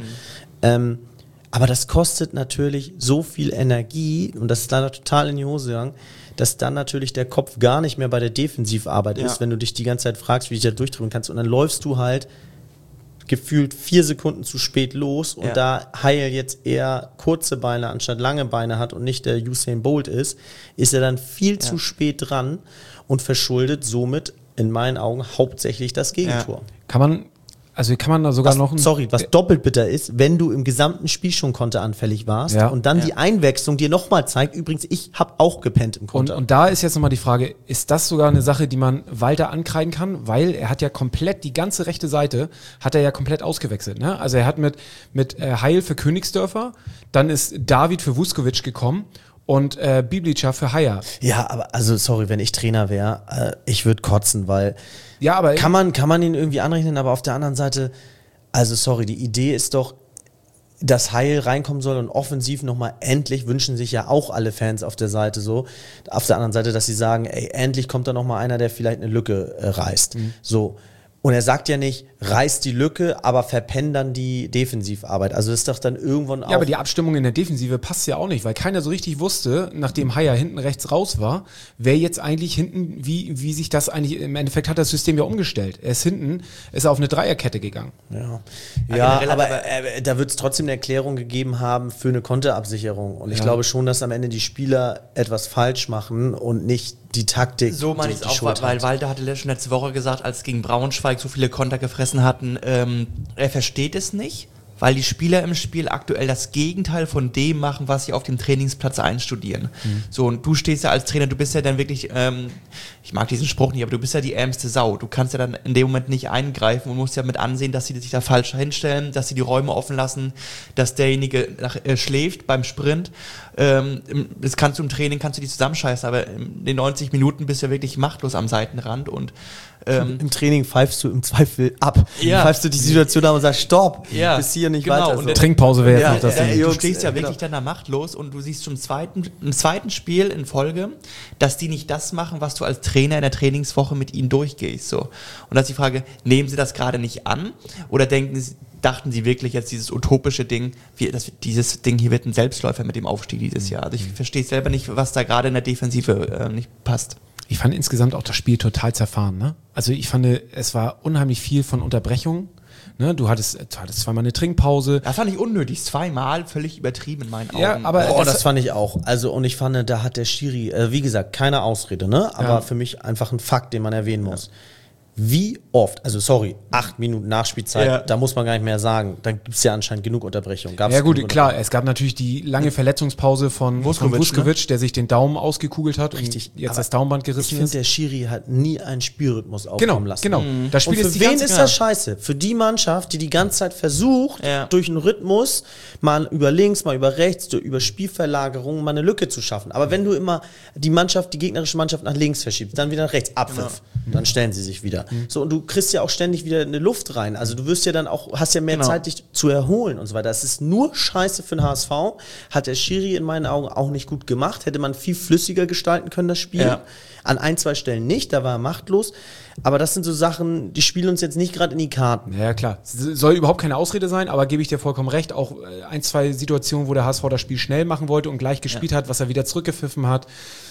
Aber das kostet natürlich so viel Energie und das ist leider total in die Hose gegangen, dass dann natürlich der Kopf gar nicht mehr bei der Defensivarbeit ist, wenn du dich die ganze Zeit fragst, wie du dich da durchdrücken kannst. Und dann läufst du halt gefühlt 4 Sekunden zu spät los und da Heil jetzt eher kurze Beine anstatt lange Beine hat und nicht der Usain Bolt ist er dann viel zu spät dran und verschuldet somit in meinen Augen hauptsächlich das Gegentor. Kann man da sogar was doppelt bitter ist, wenn du im gesamten Spiel schon konteranfällig warst und dann die Einwechslung dir nochmal zeigt, übrigens, ich habe auch gepennt im Konter. Und da ist jetzt nochmal die Frage, ist das sogar eine Sache, die man Walter ankreiden kann? Weil er hat ja komplett, die ganze rechte Seite hat er ja komplett ausgewechselt. Ne? Also er hat mit Heil für Königsdörfer, dann ist David für Vuskovic gekommen und Biblica für Haier. Ja, aber also sorry, wenn ich Trainer wäre, ich würde kotzen, weil aber kann man ihn irgendwie anrechnen, aber auf der anderen Seite, also sorry, die Idee ist doch, dass Heil reinkommen soll und offensiv nochmal endlich, wünschen sich ja auch alle Fans auf der Seite so, auf der anderen Seite, dass sie sagen, ey, endlich kommt da nochmal einer, der vielleicht eine Lücke reißt. So. Und er sagt ja nicht, reißt die Lücke, aber verpennt dann die Defensivarbeit. Also das ist doch dann irgendwann auch... Ja, aber die Abstimmung in der Defensive passt ja auch nicht, weil keiner so richtig wusste, nachdem Haier hinten rechts raus war, wer jetzt eigentlich hinten, wie sich das eigentlich, im Endeffekt hat das System ja umgestellt. Er ist hinten, ist auf eine Dreierkette gegangen. Ja, aber da wird es trotzdem eine Erklärung gegeben haben für eine Konterabsicherung. Und ich glaube schon, dass am Ende die Spieler etwas falsch machen und nicht die Taktik. So meine ich es auch, weil Walter hatte schon letzte Woche gesagt, als gegen Braunschweig so viele Konter gefressen hatten, er versteht es nicht, weil die Spieler im Spiel aktuell das Gegenteil von dem machen, was sie auf dem Trainingsplatz einstudieren. So, und du stehst ja als Trainer, du bist ja dann wirklich, ich mag diesen Spruch nicht, aber du bist ja die ärmste Sau. Du kannst ja dann in dem Moment nicht eingreifen und musst ja mit ansehen, dass sie sich da falsch hinstellen, dass sie die Räume offen lassen, dass derjenige schläft beim Sprint. Das kannst du im Training, kannst du die zusammenscheißen, aber in den 90 Minuten bist du ja wirklich machtlos am Seitenrand und im Training pfeifst du im Zweifel ab. Pfeifst du die Situation ab und sagst, stopp, bis hier nicht weiter. Und Trinkpause wäre jetzt noch das Ding. Du stehst ja wirklich dann da machtlos und du siehst im zweiten Spiel in Folge, dass die nicht das machen, was du als Trainer in der Trainingswoche mit ihnen durchgehst. So. Und da ist die Frage, nehmen sie das gerade nicht an oder dachten sie wirklich jetzt dieses utopische Ding, dieses Ding hier wird ein Selbstläufer mit dem Aufstieg dieses Jahr. Also ich verstehe selber nicht, was da gerade in der Defensive nicht passt. Ich fand insgesamt auch das Spiel total zerfahren. Ne? Also ich fand, es war unheimlich viel von Unterbrechungen. Ne? Du hattest zweimal eine Trinkpause. Das fand ich unnötig. 2-mal völlig übertrieben in meinen Augen. Ja, aber das fand ich auch. Also und ich fand, da hat der Schiri, wie gesagt, keine Ausrede, ne? Aber für mich einfach ein Fakt, den man erwähnen muss. Wie oft, also sorry, 8 Minuten Nachspielzeit, da muss man gar nicht mehr sagen, da gibt es ja anscheinend genug Unterbrechung. Ja gut, klar, es gab natürlich die lange Verletzungspause von Vuskovic, ne? Der sich den Daumen ausgekugelt hat und jetzt das Daumenband gerissen ist. Ich finde, der Schiri hat nie einen Spielrhythmus aufkommen lassen. Genau. Das Spiel und für wen ist das scheiße? Für die Mannschaft, die ganze Zeit versucht, durch einen Rhythmus mal über links, mal über rechts, über Spielverlagerung mal eine Lücke zu schaffen. Aber wenn du immer die gegnerische Mannschaft nach links verschiebst, dann wieder nach rechts, Abpfiff, dann stellen sie sich wieder. So, und du kriegst ja auch ständig wieder eine Luft rein. Also du wirst ja dann auch, hast ja mehr Zeit, dich zu erholen und so weiter. Das ist nur scheiße für den HSV. Hat der Schiri in meinen Augen auch nicht gut gemacht. Hätte man viel flüssiger gestalten können, das Spiel. Ja. An 1-2 Stellen nicht, da war er machtlos. Aber das sind so Sachen, die spielen uns jetzt nicht gerade in die Karten. Ja, klar. Soll überhaupt keine Ausrede sein, aber gebe ich dir vollkommen recht. Auch 1-2 Situationen, wo der HSV das Spiel schnell machen wollte und gleich gespielt hat, was er wieder zurückgepfiffen hat.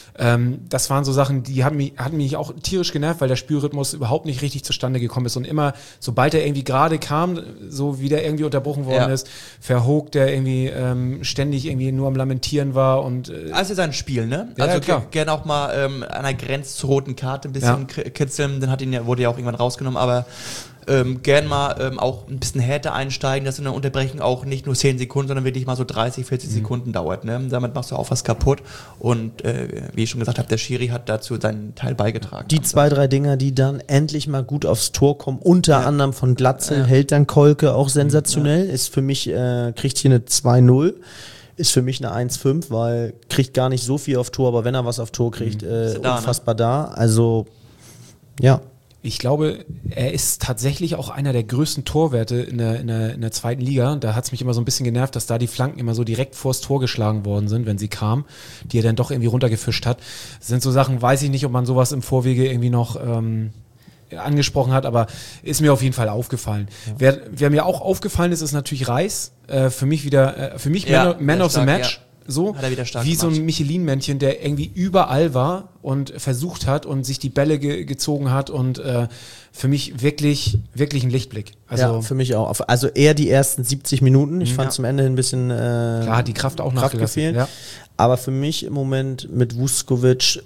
Das waren so Sachen, die hatten mich auch tierisch genervt, weil der Spielrhythmus überhaupt nicht richtig zustande gekommen ist und immer, sobald er irgendwie gerade kam, so wie der irgendwie unterbrochen worden ist, Verhoog, der irgendwie ständig irgendwie nur am Lamentieren war und also sein Spiel, ne? Ja, also klar. Gerne auch mal an der Grenze zur roten Karte ein bisschen kitzeln, dann wurde ja auch irgendwann rausgenommen, aber gern mal auch ein bisschen härter einsteigen, dass eine Unterbrechung auch nicht nur 10 Sekunden, sondern wirklich mal so 30, 40 Sekunden dauert. Ne? Damit machst du auch was kaputt. Und wie ich schon gesagt habe, der Schiri hat dazu seinen Teil beigetragen. Die 2, 3 Dinger, die dann endlich mal gut aufs Tor kommen, unter anderem von Glatzel, hält dann Kolke auch sensationell. Ist für mich, kriegt hier eine 2-0. Ist für mich eine 1-5, weil kriegt gar nicht so viel auf Tor, aber wenn er was auf Tor kriegt, unfassbar da. Also, ja. Ich glaube, er ist tatsächlich auch einer der größten Torwerte in der zweiten Liga. Da hat es mich immer so ein bisschen genervt, dass da die Flanken immer so direkt vors Tor geschlagen worden sind, wenn sie kamen, die er dann doch irgendwie runtergefischt hat. Das sind so Sachen, weiß ich nicht, ob man sowas im Vorwege irgendwie noch angesprochen hat, aber ist mir auf jeden Fall aufgefallen. Ja. Wer mir auch aufgefallen ist natürlich Reis. Für mich Man of the Match. Ja. So wie so ein Michelin-Männchen, der irgendwie überall war und versucht hat und sich die Bälle gezogen hat und für mich wirklich ein Lichtblick. Also ja, für mich auch. Also eher die ersten 70 Minuten. Ich fand zum Ende ein bisschen klar, hat die Kraft auch gefehlt. Ja. Aber für mich im Moment mit Vuskovic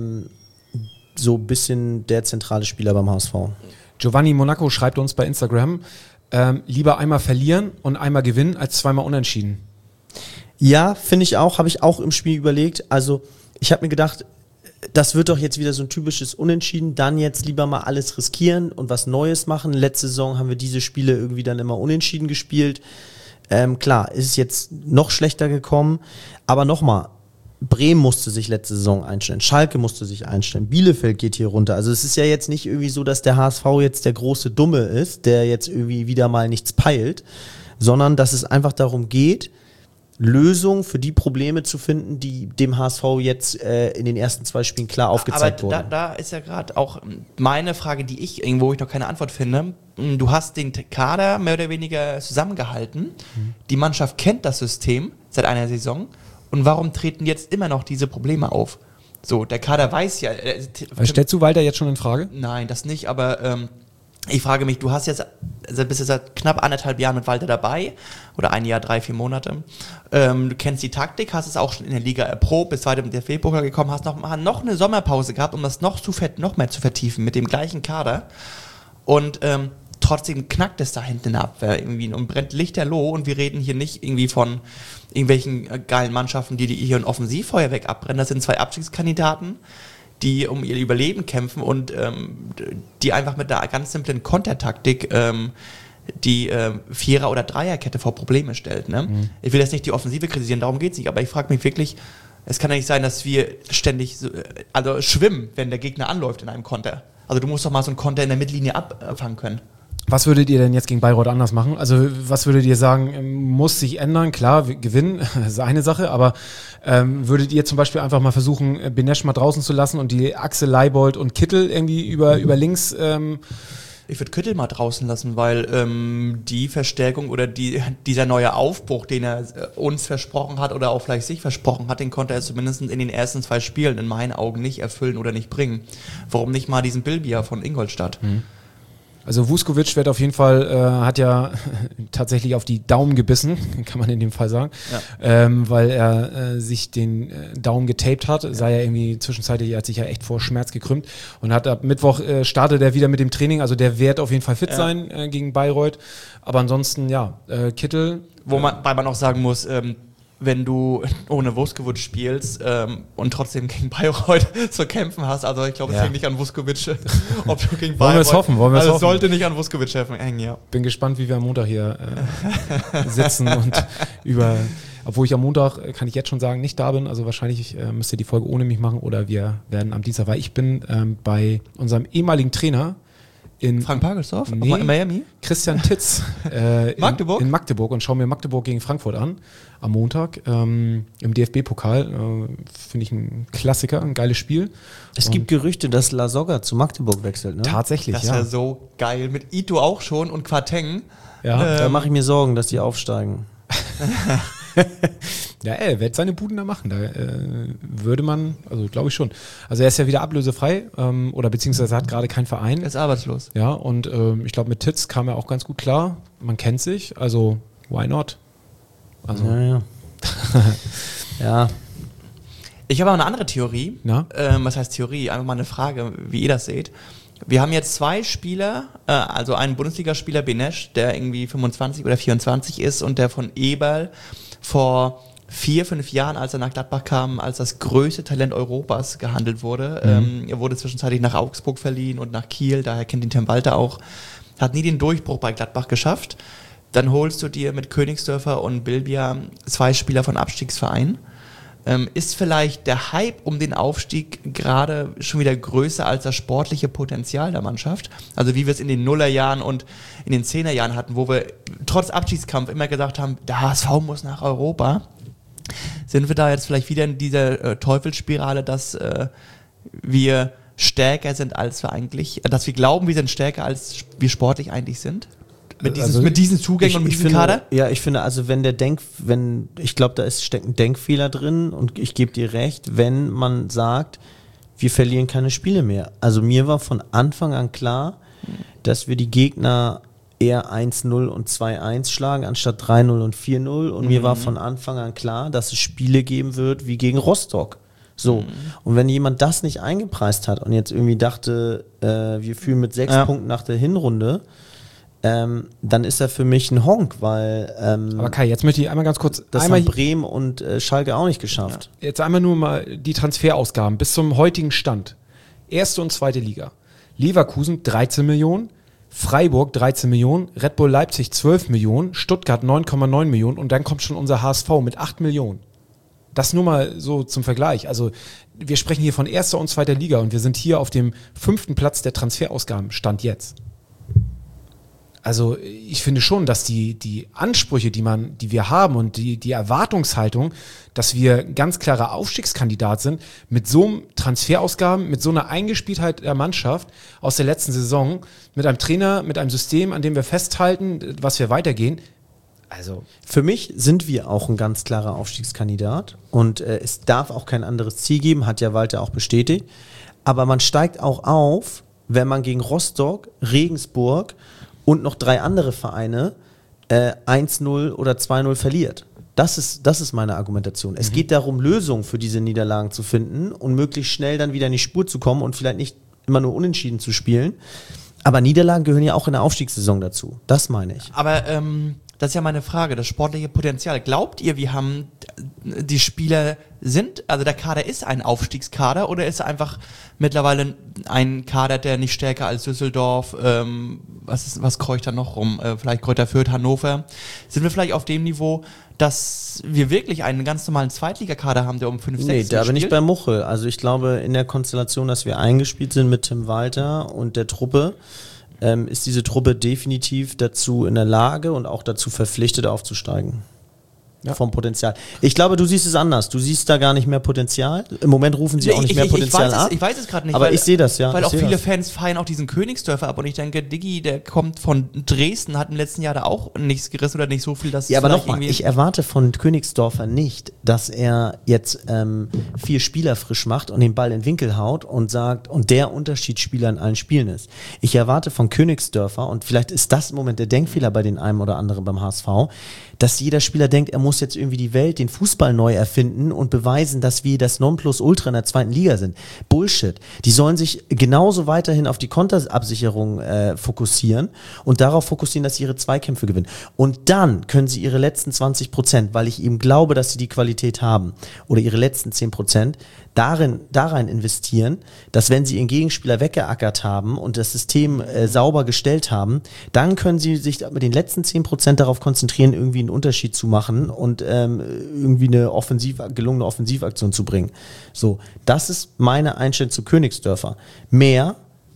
so ein bisschen der zentrale Spieler beim HSV. Giovanni Monaco schreibt uns bei Instagram, lieber einmal verlieren und einmal gewinnen als zweimal unentschieden. Ja, finde ich auch, habe ich auch im Spiel überlegt. Also ich habe mir gedacht, das wird doch jetzt wieder so ein typisches Unentschieden, dann jetzt lieber mal alles riskieren und was Neues machen. Letzte Saison haben wir diese Spiele irgendwie dann immer unentschieden gespielt. Klar, ist es jetzt noch schlechter gekommen, aber nochmal, Bremen musste sich letzte Saison einstellen, Schalke musste sich einstellen, Bielefeld geht hier runter. Also es ist ja jetzt nicht irgendwie so, dass der HSV jetzt der große Dumme ist, der jetzt irgendwie wieder mal nichts peilt, sondern dass es einfach darum geht, Lösungen für die Probleme zu finden, die dem HSV jetzt in den ersten 2 Spielen klar aufgezeigt wurden. Aber da ist ja gerade auch meine Frage, die ich noch keine Antwort finde. Du hast den Kader mehr oder weniger zusammengehalten. Die Mannschaft kennt das System seit einer Saison. Und warum treten jetzt immer noch diese Probleme auf? So, der Kader weiß ja... Stellst du Walter jetzt schon in Frage? Nein, das nicht, aber... ich frage mich, du hast jetzt, bist jetzt seit knapp 1,5 Jahren mit Walter dabei, oder 1 Jahr, 3, 4 Monate. Du kennst die Taktik, hast es auch schon in der Liga erprobt, bist weiter mit der DFB-Pokal gekommen, hast noch eine Sommerpause gehabt, um das noch mehr zu vertiefen mit dem gleichen Kader. Und trotzdem knackt es da hinten in der Abwehr irgendwie und brennt lichterloh. Und wir reden hier nicht irgendwie von irgendwelchen geilen Mannschaften, die hier ein Offensivfeuerwerk abbrennen. Das sind 2 Abstiegskandidaten, die um ihr Überleben kämpfen und die einfach mit einer ganz simplen Kontertaktik die Vierer- oder Dreierkette vor Probleme stellt. Ne? Ich will jetzt nicht die Offensive kritisieren, darum geht es nicht, aber ich frage mich wirklich, es kann ja nicht sein, dass wir ständig schwimmen, wenn der Gegner anläuft in einem Konter. Also du musst doch mal so einen Konter in der Mittellinie abfangen können. Was würdet ihr denn jetzt gegen Bayreuth anders machen? Also was würdet ihr sagen, muss sich ändern? Klar, gewinnen ist eine Sache, aber würdet ihr zum Beispiel einfach mal versuchen, Benesch mal draußen zu lassen und die Achse Leibold und Kittel irgendwie über links... Ich würde Kittel mal draußen lassen, weil die Verstärkung oder dieser neue Aufbruch, den er uns versprochen hat oder auch vielleicht sich versprochen hat, den konnte er zumindest in den ersten 2 Spielen in meinen Augen nicht erfüllen oder nicht bringen. Warum nicht mal diesen Bilbia von Ingolstadt? Also Vuskovic wird auf jeden Fall, hat ja tatsächlich auf die Daumen gebissen, kann man in dem Fall sagen, weil er sich den Daumen getaped hat, sah ja irgendwie zwischenzeitlich, er hat sich ja echt vor Schmerz gekrümmt und hat ab Mittwoch startet er wieder mit dem Training, also der wird auf jeden Fall fit sein gegen Bayreuth, aber ansonsten Kittel. Wobei man auch sagen muss, wenn du ohne Vuskovic spielst und trotzdem gegen Bayreuth zu kämpfen hast, also ich glaube, es hängt nicht an Vuskovic, ob du gegen Bayreuth... Wollen wir es hoffen, es sollte nicht an Vuskovic hängen, ja. Bin gespannt, wie wir am Montag hier sitzen und obwohl ich am Montag, kann ich jetzt schon sagen, nicht da bin, also wahrscheinlich müsst ihr die Folge ohne mich machen oder wir werden am Dienstag, weil ich bin bei unserem ehemaligen Trainer in Frank Pagelsdorf? Nee, in Miami? Christian Titz Magdeburg? In Magdeburg und schaue mir Magdeburg gegen Frankfurt an am Montag im DFB-Pokal. Finde ich ein Klassiker, ein geiles Spiel. Es gibt Gerüchte, dass La Soga zu Magdeburg wechselt, ne? Tatsächlich, das wäre so geil. Mit Ito auch schon und Quateng. Ja. Da mache ich mir Sorgen, dass die aufsteigen. Ja, er wird seine Buden da machen. Da würde man, also glaube ich schon. Also er ist ja wieder ablösefrei oder beziehungsweise hat gerade keinen Verein. Er ist arbeitslos. Ja, und ich glaube mit Titz kam er auch ganz gut klar. Man kennt sich, also why not? Also. Ja. Ja. Ich habe auch eine andere Theorie. Na? Was heißt Theorie? Einfach mal eine Frage, wie ihr das seht. wir haben jetzt 2 Spieler, also einen Bundesligaspieler, Benesch, der irgendwie 25 oder 24 ist und der von Eberl vor 4-5 Jahren, als er nach Gladbach kam, als das größte Talent Europas gehandelt wurde. Er wurde zwischenzeitlich nach Augsburg verliehen und nach Kiel, daher kennt ihn Tim Walter auch. Hat nie den Durchbruch bei Gladbach geschafft. Dann holst du dir mit Königsdörfer und Bilbia 2 Spieler von Abstiegsvereinen. Ist vielleicht der Hype um den Aufstieg gerade schon wieder größer als das sportliche Potenzial der Mannschaft? Also wie wir es in den Nullerjahren und in den 10er-Jahren hatten, wo wir trotz Abstiegskampf immer gesagt haben, der HSV muss nach Europa. Sind wir da jetzt vielleicht wieder in dieser Teufelsspirale, dass wir stärker sind, als wir eigentlich, dass wir glauben, wir sind stärker, als wir sportlich eigentlich sind? Mit diesen Zugängen und mit diesem Kader? Ja, ich finde, also ich glaube, da steckt ein Denkfehler drin und ich gebe dir recht, wenn man sagt, wir verlieren keine Spiele mehr. Also mir war von Anfang an klar, dass wir die Gegner eher 1-0 und 2-1 schlagen, anstatt 3-0 und 4-0 und mir war von Anfang an klar, dass es Spiele geben wird wie gegen Rostock. So. Und wenn jemand das nicht eingepreist hat und jetzt irgendwie dachte, wir führen mit 6 Punkten nach der Hinrunde, dann ist er für mich ein Honk, weil aber Kai, jetzt möchte ich einmal ganz kurz, das einmal haben Bremen und Schalke auch nicht geschafft. Ja. Jetzt einmal nur mal die Transferausgaben bis zum heutigen Stand. 1. und 2. Liga. Leverkusen 13 Millionen, Freiburg 13 Millionen, Red Bull Leipzig 12 Millionen, Stuttgart 9,9 Millionen und dann kommt schon unser HSV mit 8 Millionen. Das nur mal so zum Vergleich. Also wir sprechen hier von 1. und 2. Liga und wir sind hier auf dem 5. Platz der Transferausgaben, Stand jetzt. Also ich finde schon, dass die Ansprüche, die wir haben und die Erwartungshaltung, dass wir ganz klarer Aufstiegskandidat sind, mit so einem Transferausgaben, mit so einer Eingespieltheit der Mannschaft aus der letzten Saison, mit einem Trainer, mit einem System, an dem wir festhalten, was wir weitergehen. Also für mich sind wir auch ein ganz klarer Aufstiegskandidat und es darf auch kein anderes Ziel geben, hat ja Walter auch bestätigt. Aber man steigt auch auf, wenn man gegen Rostock, Regensburg und noch 3 andere Vereine 1-0 oder 2-0 verliert. Das ist meine Argumentation. Es geht darum, Lösungen für diese Niederlagen zu finden und möglichst schnell dann wieder in die Spur zu kommen und vielleicht nicht immer nur unentschieden zu spielen. Aber Niederlagen gehören ja auch in der Aufstiegssaison dazu. Das meine ich. Aber das ist ja meine Frage, das sportliche Potenzial. Glaubt ihr, wir haben, die Spieler also der Kader ist ein Aufstiegskader oder ist einfach mittlerweile ein Kader, der nicht stärker als Düsseldorf, was kreucht da noch rum? Vielleicht Kräuter Fürth, Hannover. Sind wir vielleicht auf dem Niveau, dass wir wirklich einen ganz normalen Zweitligakader haben, der um 5, 6 Nee, da bin spielt? ich bei Muchel. Also ich glaube, in der Konstellation, dass wir eingespielt sind mit Tim Walter und der Truppe, ist diese Truppe definitiv dazu in der Lage und auch dazu verpflichtet aufzusteigen. Ja. Vom Potenzial. Ich glaube, du siehst es anders. Du siehst da gar nicht mehr Potenzial. Im Moment rufen sie auch nicht mehr Potenzial ab. Ich weiß es gerade nicht. Aber ich sehe das, ja. Weil auch viele Fans feiern auch diesen Königsdörfer ab. Und ich denke, Diggi, der kommt von Dresden, hat im letzten Jahr da auch nichts gerissen oder nicht so viel, dass ja, aber nochmal, ich erwarte von Königsdörfer nicht, dass er jetzt 4 Spieler frisch macht und den Ball in den Winkel haut und sagt, und der Unterschiedsspieler in allen Spielen ist. Ich erwarte von Königsdörfer, und vielleicht ist das im Moment der Denkfehler bei den einen oder anderen beim HSV, dass jeder Spieler denkt, er muss jetzt irgendwie die Welt, den Fußball neu erfinden und beweisen, dass wir das Nonplusultra in der 2. Liga sind. Bullshit. Die sollen sich genauso weiterhin auf die Konterabsicherung fokussieren und darauf fokussieren, dass sie ihre Zweikämpfe gewinnen. Und dann können sie ihre letzten 20%, weil ich eben glaube, dass sie die Qualität haben, oder ihre letzten 10%, darein investieren, dass wenn sie ihren Gegenspieler weggeackert haben und das System sauber gestellt haben, dann können sie sich mit den letzten 10% darauf konzentrieren, irgendwie einen Unterschied zu machen und irgendwie eine gelungene Offensivaktion zu bringen. So, das ist meine Einstellung zu Königsdörfer. Mehr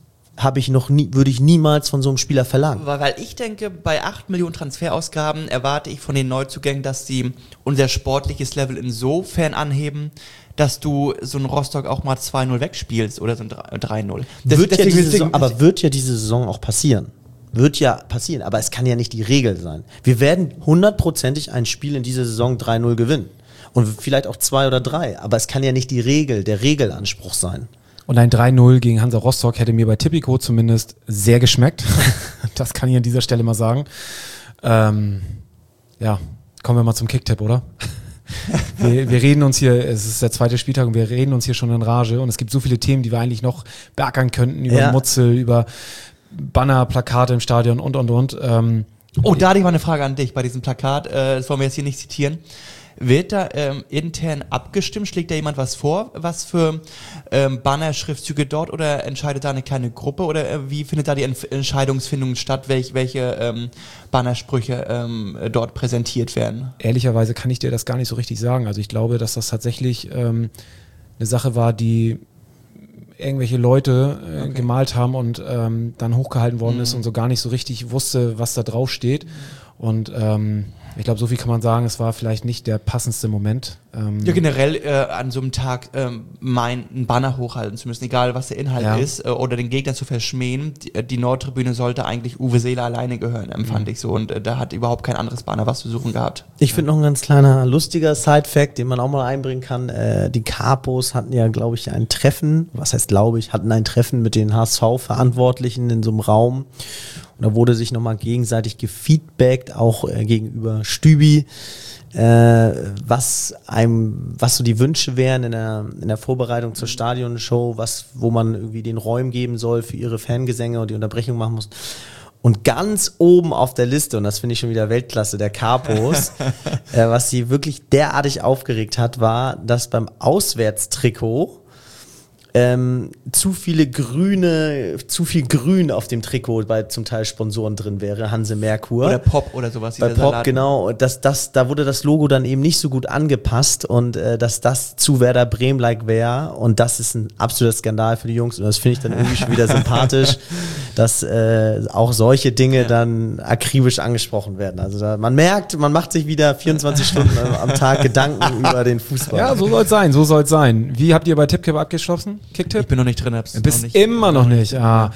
würde ich niemals von so einem Spieler verlangen. Weil ich denke, bei 8 Millionen Transferausgaben erwarte ich von den Neuzugängen, dass sie unser sportliches Level insofern anheben, dass du so einen Rostock auch mal 2-0 wegspielst oder so ein 3-0. Wird ja diese Saison auch passieren. Wird ja passieren, aber es kann ja nicht die Regel sein. Wir werden 100%ig ein Spiel in dieser Saison 3-0 gewinnen. Und vielleicht auch 2 oder 3, aber es kann ja nicht der Regelanspruch sein. Und ein 3-0 gegen Hansa Rostock hätte mir bei Tipico zumindest sehr geschmeckt. Das kann ich an dieser Stelle mal sagen. Ja, kommen wir mal zum Kicktipp, oder? wir reden uns hier, es ist der zweite Spieltag und wir reden uns hier schon in Rage und es gibt so viele Themen, die wir eigentlich noch beackern könnten, über Mutzel, über Banner, Plakate im Stadion und. Da hatte ich mal eine Frage an dich bei diesem Plakat, das wollen wir jetzt hier nicht zitieren. Wird da intern abgestimmt? Schlägt da jemand was vor? Was für Banner-Schriftzüge dort oder entscheidet da eine kleine Gruppe? Oder wie findet da die Entscheidungsfindung statt, welche Bannersprüche dort präsentiert werden? Ehrlicherweise kann ich dir das gar nicht so richtig sagen. Also ich glaube, dass das tatsächlich eine Sache war, die irgendwelche Leute gemalt haben und dann hochgehalten worden ist und so gar nicht so richtig wusste, was da drauf steht. Und ich glaube, so viel kann man sagen, es war vielleicht nicht der passendste Moment. Ja, generell an so einem Tag einen Banner hochhalten zu müssen, egal was der Inhalt ist, oder den Gegner zu verschmähen. Die Nordtribüne sollte eigentlich Uwe Seeler alleine gehören, empfand ich so. Und da hat überhaupt kein anderes Banner was zu suchen gehabt. Ich finde noch ein ganz kleiner, lustiger Side-Fact, den man auch mal einbringen kann. Die Capos hatten ja, glaube ich, ein Treffen, hatten ein Treffen mit den HSV-Verantwortlichen in so einem Raum. Und da wurde sich nochmal gegenseitig gefeedbackt, auch gegenüber Stübi, was so die Wünsche wären in der Vorbereitung zur Stadionshow, wo man irgendwie den Räumen geben soll für ihre Fangesänge und die Unterbrechung machen muss. Und ganz oben auf der Liste, und das finde ich schon wieder Weltklasse, der Capos, was sie wirklich derartig aufgeregt hat, war, dass beim Auswärtstrikot zu viel Grün auf dem Trikot bei zum Teil Sponsoren drin wäre, Hanse Merkur. Oder Pop oder sowas. Bei Pop, Salat. Genau. Da wurde das Logo dann eben nicht so gut angepasst und dass das zu Werder Bremen-like wäre und das ist ein absoluter Skandal für die Jungs und das finde ich dann irgendwie schon wieder sympathisch, dass auch solche Dinge dann akribisch angesprochen werden. Also man merkt, man macht sich wieder 24 Stunden am Tag Gedanken über den Fußball. Ja, so soll es sein. Wie habt ihr bei Tippkipp abgeschlossen? Kicktipp? Ich bin noch nicht drin. Immer noch nicht.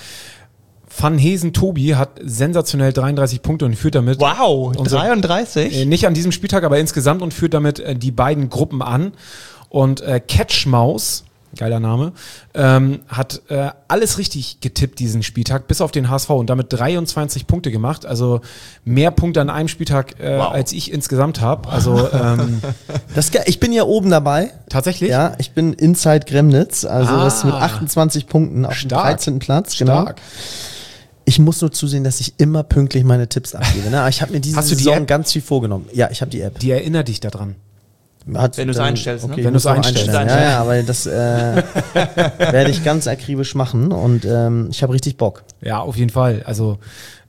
Van Hesen Tobi hat sensationell 33 Punkte und führt damit. Wow, 33? Nicht an diesem Spieltag, aber insgesamt und führt damit die beiden Gruppen an. Und Catchmaus, geiler Name, hat alles richtig getippt diesen Spieltag, bis auf den HSV und damit 23 Punkte gemacht. Also mehr Punkte an einem Spieltag, als ich insgesamt habe. Also ich bin ja oben dabei. Tatsächlich? Ja, ich bin Inside Gremnitz, also das mit 28 Punkten auf dem 13. Platz. Genau. Stark. Ich muss nur zusehen, dass ich immer pünktlich meine Tipps abgebe. Ne? Ich habe mir diese Saison ganz viel vorgenommen. Ja, ich habe die App. Die erinnert dich daran. Wenn du es einstellst, okay, ne? Wenn du es einstellst. Ja, aber das werde ich ganz akribisch machen und ich habe richtig Bock. Ja, auf jeden Fall. Also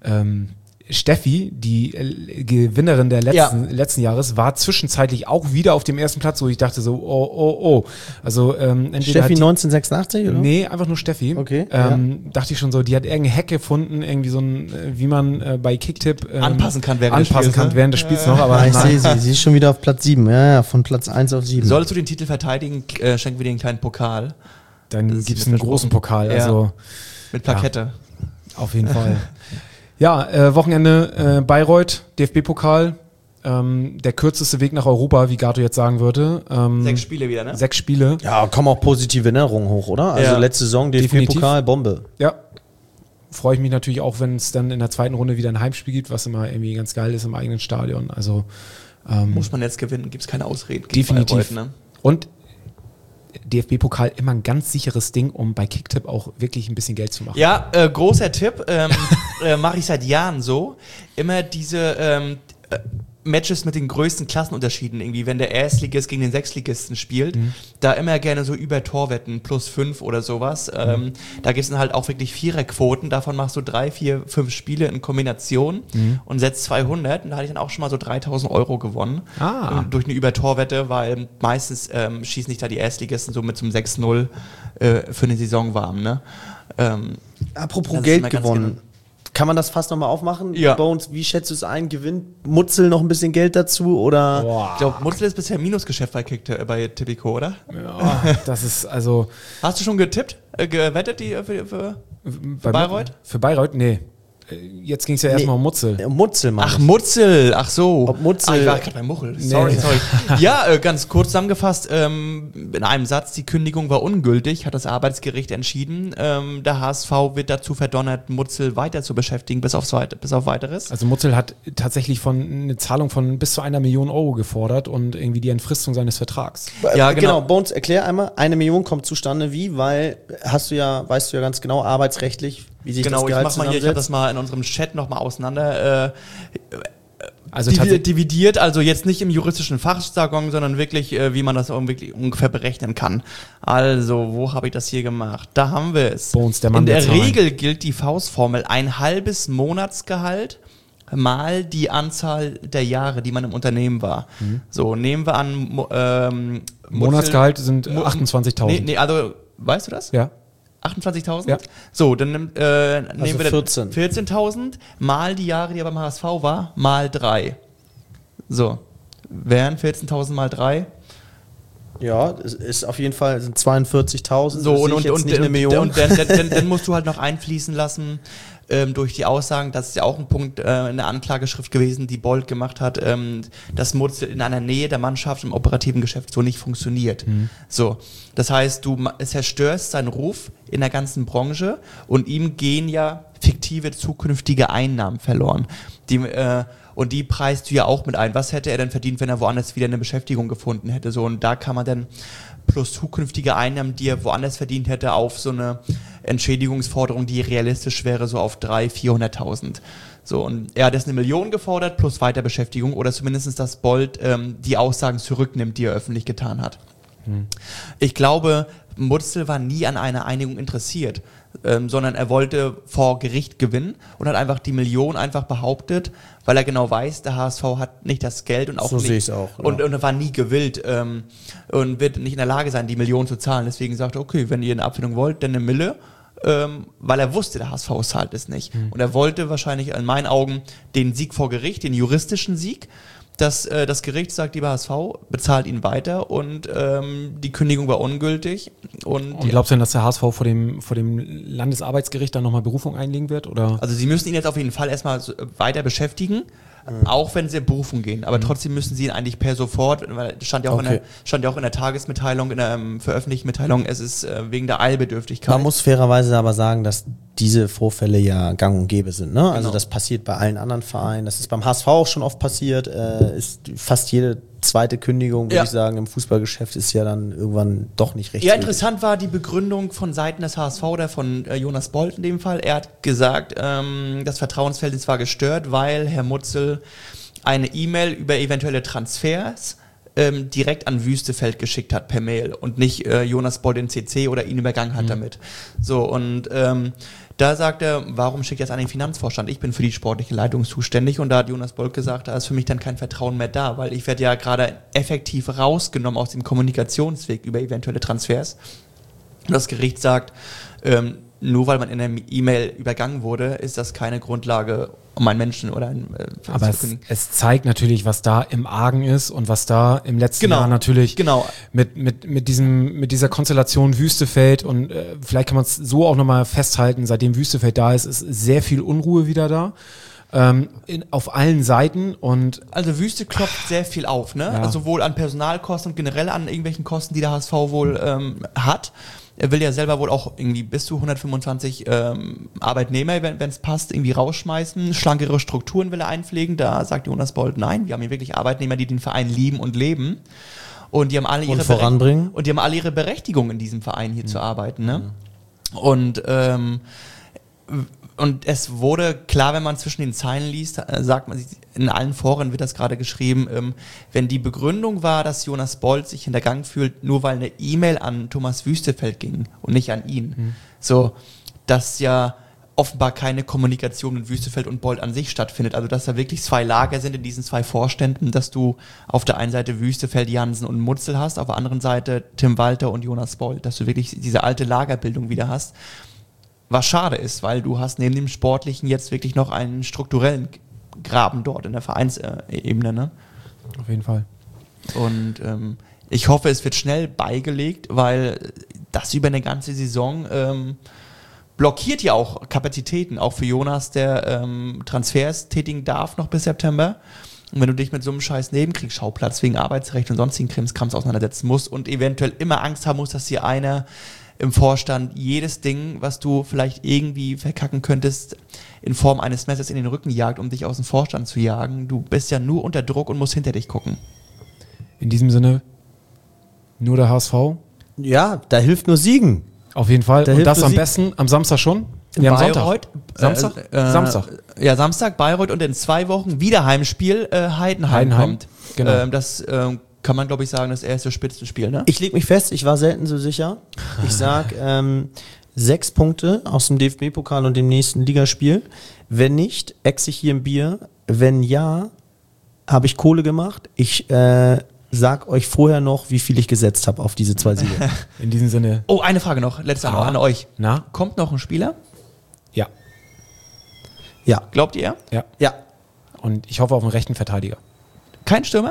Steffi, die Gewinnerin der letzten Jahres, war zwischenzeitlich auch wieder auf dem ersten Platz, wo ich dachte so, oh. Also Steffi 1986, oder? Nee, einfach nur Steffi. Okay. Dachte ich schon so, die hat irgendeinen Hack gefunden, irgendwie so ein, wie man bei Kicktipp anpassen kann während des Spiels noch. Aber ich sehe sie ist schon wieder auf Platz 7. Ja, von Platz 1 auf 7. Solltest du den Titel verteidigen, schenken wir dir einen kleinen Pokal. Dann gibt es einen großen Pokal. Also mit Plakette. Ja, auf jeden Fall. Ja, Wochenende Bayreuth, DFB-Pokal, der kürzeste Weg nach Europa, wie Gato jetzt sagen würde. 6 Spiele wieder, ne? 6 Spiele. Ja, kommen auch positive Erinnerungen hoch, oder? Also letzte Saison DFB-Pokal, Bombe. Ja, freue ich mich natürlich auch, wenn es dann in der zweiten Runde wieder ein Heimspiel gibt, was immer irgendwie ganz geil ist im eigenen Stadion. Also muss man jetzt gewinnen, gibt es keine Ausreden. Definitiv. Bayreuth, ne? Und DFB-Pokal immer ein ganz sicheres Ding, um bei Kicktipp auch wirklich ein bisschen Geld zu machen. Ja, großer Tipp, mache ich seit Jahren so. Immer diese Matches mit den größten Klassenunterschieden, irgendwie, wenn der Erstligist gegen den Sechstligisten spielt, da immer gerne so über Torwetten +5 oder sowas. Da gibt es dann halt auch wirklich Viererquoten, davon machst du 3, 4, 5 Spiele in Kombination und setzt 200 und da hatte ich dann auch schon mal so 3.000 € gewonnen durch eine Übertorwette, weil meistens schießen nicht da die Erstligisten so mit zum 6-0 für eine Saison warm. Ne? Apropos Geld gewonnen. Kann man das fast nochmal aufmachen? Ja. Bones, wie schätzt du es ein? Gewinnt Mutzel noch ein bisschen Geld dazu? Oder? Boah. Ich glaube, Mutzel ist bisher Minusgeschäft bei Tipico, oder? Ja, das ist also... Hast du schon getippt? Gewettet für Bayreuth? Für Bayreuth? Nee. jetzt ging es ja erstmal um Mutzel. Mutzel, Mann. Ach, Mutzel, ach so. Ob Mutzel. Ich war gerade bei Muchel. Sorry. Ja, ganz kurz zusammengefasst, in einem Satz, die Kündigung war ungültig, hat das Arbeitsgericht entschieden. Der HSV wird dazu verdonnert, Mutzel weiter zu beschäftigen, bis auf Weiteres. Also Mutzel hat tatsächlich eine Zahlung von bis zu 1 Million Euro gefordert und irgendwie die Entfristung seines Vertrags. Ja, genau. Bones, erklär einmal, 1 Million kommt zustande wie, weil weißt du ja ganz genau, arbeitsrechtlich, wie sich das Gehalt zusammensetzt. Ich habe das mal in unserem Chat nochmal auseinander also dividiert, also jetzt nicht im juristischen Fachjargon, sondern wirklich, wie man das wirklich ungefähr berechnen kann. Also, wo habe ich das hier gemacht? Da haben wir es. Bones, der Mann in der Regel gilt die Faustformel, ein halbes Monatsgehalt mal die Anzahl der Jahre, die man im Unternehmen war. So, nehmen wir an... Monatsgehalt sind 28.000. Nee, also, weißt du das? Ja. 28.000? Ja. So, dann nehmen wir 14.000 mal die Jahre, die er beim HSV war, mal 3. So, wären 14.000 mal 3? Ja, es ist auf jeden Fall, sind 42.000. So, und nicht eine Million. Und dann musst du halt noch einfließen lassen durch die Aussagen, das ist ja auch ein Punkt in der Anklageschrift gewesen, die Bold gemacht hat, dass Mutzel in einer Nähe der Mannschaft im operativen Geschäft so nicht funktioniert. So, das heißt, du zerstörst seinen Ruf in der ganzen Branche und ihm gehen ja fiktive zukünftige Einnahmen verloren. Und die preist du ja auch mit ein. Was hätte er denn verdient, wenn er woanders wieder eine Beschäftigung gefunden hätte? So, und da kann man dann plus zukünftige Einnahmen, die er woanders verdient hätte, auf so eine Entschädigungsforderung, die realistisch wäre, so auf 300.000, 400.000. So, und er hat jetzt 1 Million gefordert, plus Weiterbeschäftigung, oder zumindest, dass Bold die Aussagen zurücknimmt, die er öffentlich getan hat. Ich glaube, Mutzel war nie an einer Einigung interessiert, sondern er wollte vor Gericht gewinnen und hat einfach die Million einfach behauptet, weil er genau weiß, der HSV hat nicht das Geld und auch so nicht, sehe ich es auch, ja. und er war nie gewillt und wird nicht in der Lage sein, die Million zu zahlen. Deswegen sagte er, okay, wenn ihr eine Abfindung wollt, dann 1 Mille, weil er wusste, der HSV zahlt es nicht. Und er wollte wahrscheinlich in meinen Augen den Sieg vor Gericht, den juristischen Sieg, dass das Gericht sagt, lieber HSV, bezahlt ihn weiter und die Kündigung war ungültig. Und glaubst du denn, dass der HSV vor dem Landesarbeitsgericht dann nochmal Berufung einlegen wird? Oder? Also sie müssen ihn jetzt auf jeden Fall erstmal weiter beschäftigen, auch wenn sie in Berufung gehen. Aber trotzdem müssen sie ihn eigentlich per sofort, weil stand ja auch in der Tagesmitteilung, in der veröffentlichten Mitteilung, es ist wegen der Eilbedürftigkeit. Man muss fairerweise aber sagen, dass diese Vorfälle ja gang und gäbe sind. Ne? Also Genau. das passiert bei allen anderen Vereinen. Das ist beim HSV auch schon oft passiert. Ist fast jede zweite Kündigung, würde ich sagen, im Fußballgeschäft ist ja dann irgendwann doch nicht recht. Ja, interessant war die Begründung von Seiten des HSV oder von Jonas Bold in dem Fall. Er hat gesagt, das Vertrauensverhältnis war gestört, weil Herr Mutzel eine E-Mail über eventuelle Transfers direkt an Wüstefeld geschickt hat per Mail und nicht Jonas Bold in CC oder ihn übergangen hat damit. So, und da sagt er, warum schickt er das an den Finanzvorstand? Ich bin für die sportliche Leitung zuständig, und da hat Jonas Bold gesagt, da ist für mich dann kein Vertrauen mehr da, weil ich werde ja gerade effektiv rausgenommen aus dem Kommunikationsweg über eventuelle Transfers. Und das Gericht sagt, nur weil man in einer E-Mail übergangen wurde, ist das keine Grundlage, um einen Menschen oder einen aber es zeigt natürlich, was da im Argen ist und was da im letzten Jahr natürlich mit dieser Konstellation Wüstefeld und vielleicht kann man es so auch nochmal festhalten, seitdem Wüstefeld da ist sehr viel Unruhe wieder da. Auf allen Seiten und also Wüste klopft sehr viel auf, ne? Ja. Also sowohl an Personalkosten und generell an irgendwelchen Kosten, die der HSV wohl hat. Er will ja selber wohl auch irgendwie bis zu 125 Arbeitnehmer, wenn es passt, irgendwie rausschmeißen. Schlankere Strukturen will er einpflegen. Da sagt Jonas Bold, nein, wir haben hier wirklich Arbeitnehmer, die den Verein lieben und leben. Und die haben alle ihre voranbringen. Und die haben alle ihre Berechtigung in diesem Verein hier zu arbeiten, ne? Und es wurde klar, wenn man zwischen den Zeilen liest, sagt man, in allen Foren wird das gerade geschrieben, wenn die Begründung war, dass Jonas Bold sich hintergangen fühlt, nur weil eine E-Mail an Thomas Wüstefeld ging und nicht an ihn. So, dass ja offenbar keine Kommunikation mit Wüstefeld und Bold an sich stattfindet. Also, dass da wirklich 2 Lager sind in diesen 2 Vorständen, dass du auf der einen Seite Wüstefeld, Jansen und Mutzel hast, auf der anderen Seite Tim Walter und Jonas Bold, dass du wirklich diese alte Lagerbildung wieder hast. Was schade ist, weil du hast neben dem Sportlichen jetzt wirklich noch einen strukturellen Graben dort in der Vereinsebene, ne? auf jeden Fall. Und ich hoffe, es wird schnell beigelegt, weil das über eine ganze Saison blockiert ja auch Kapazitäten, auch für Jonas, der Transfers tätigen darf noch bis September. Und wenn du dich mit so einem scheiß Nebenkriegsschauplatz wegen Arbeitsrecht und sonstigen Krimskrams auseinandersetzen musst und eventuell immer Angst haben musst, dass dir einer im Vorstand jedes Ding, was du vielleicht irgendwie verkacken könntest, in Form eines Messers in den Rücken jagt, um dich aus dem Vorstand zu jagen. Du bist ja nur unter Druck und musst hinter dich gucken. In diesem Sinne, nur der HSV. Ja, da hilft nur Siegen. Auf jeden Fall. Da Und hilft das nur am Sieg. besten am Samstag schon? Ja, am Bayreuth, Sonntag. Samstag? Ja, Samstag, Bayreuth und in 2 Wochen wieder Heimspiel, Heidenheim kommt. Genau. Das kann man, glaube ich, sagen, das erste Spitzenspiel, ne? Ich leg mich fest, ich war selten so sicher. Ich sag 6 Punkte aus dem DFB-Pokal und dem nächsten Ligaspiel. Wenn nicht, ex ich hier ein Bier. Wenn ja, habe ich Kohle gemacht. Ich sag euch vorher noch, wie viel ich gesetzt habe auf diese 2 Siege. In diesem Sinne. Oh, eine Frage noch, letzte noch an euch. Na? Kommt noch ein Spieler? Ja. Ja. Glaubt ihr? Ja. Ja. Und ich hoffe auf einen rechten Verteidiger. Kein Stürmer?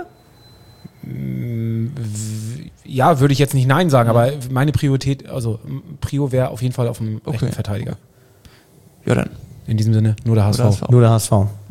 Ja, würde ich jetzt nicht Nein sagen, aber meine Priorität, also Prio wäre auf jeden Fall auf einen rechten Verteidiger. Ja, dann. In diesem Sinne, nur der HSV. Nur der HSV.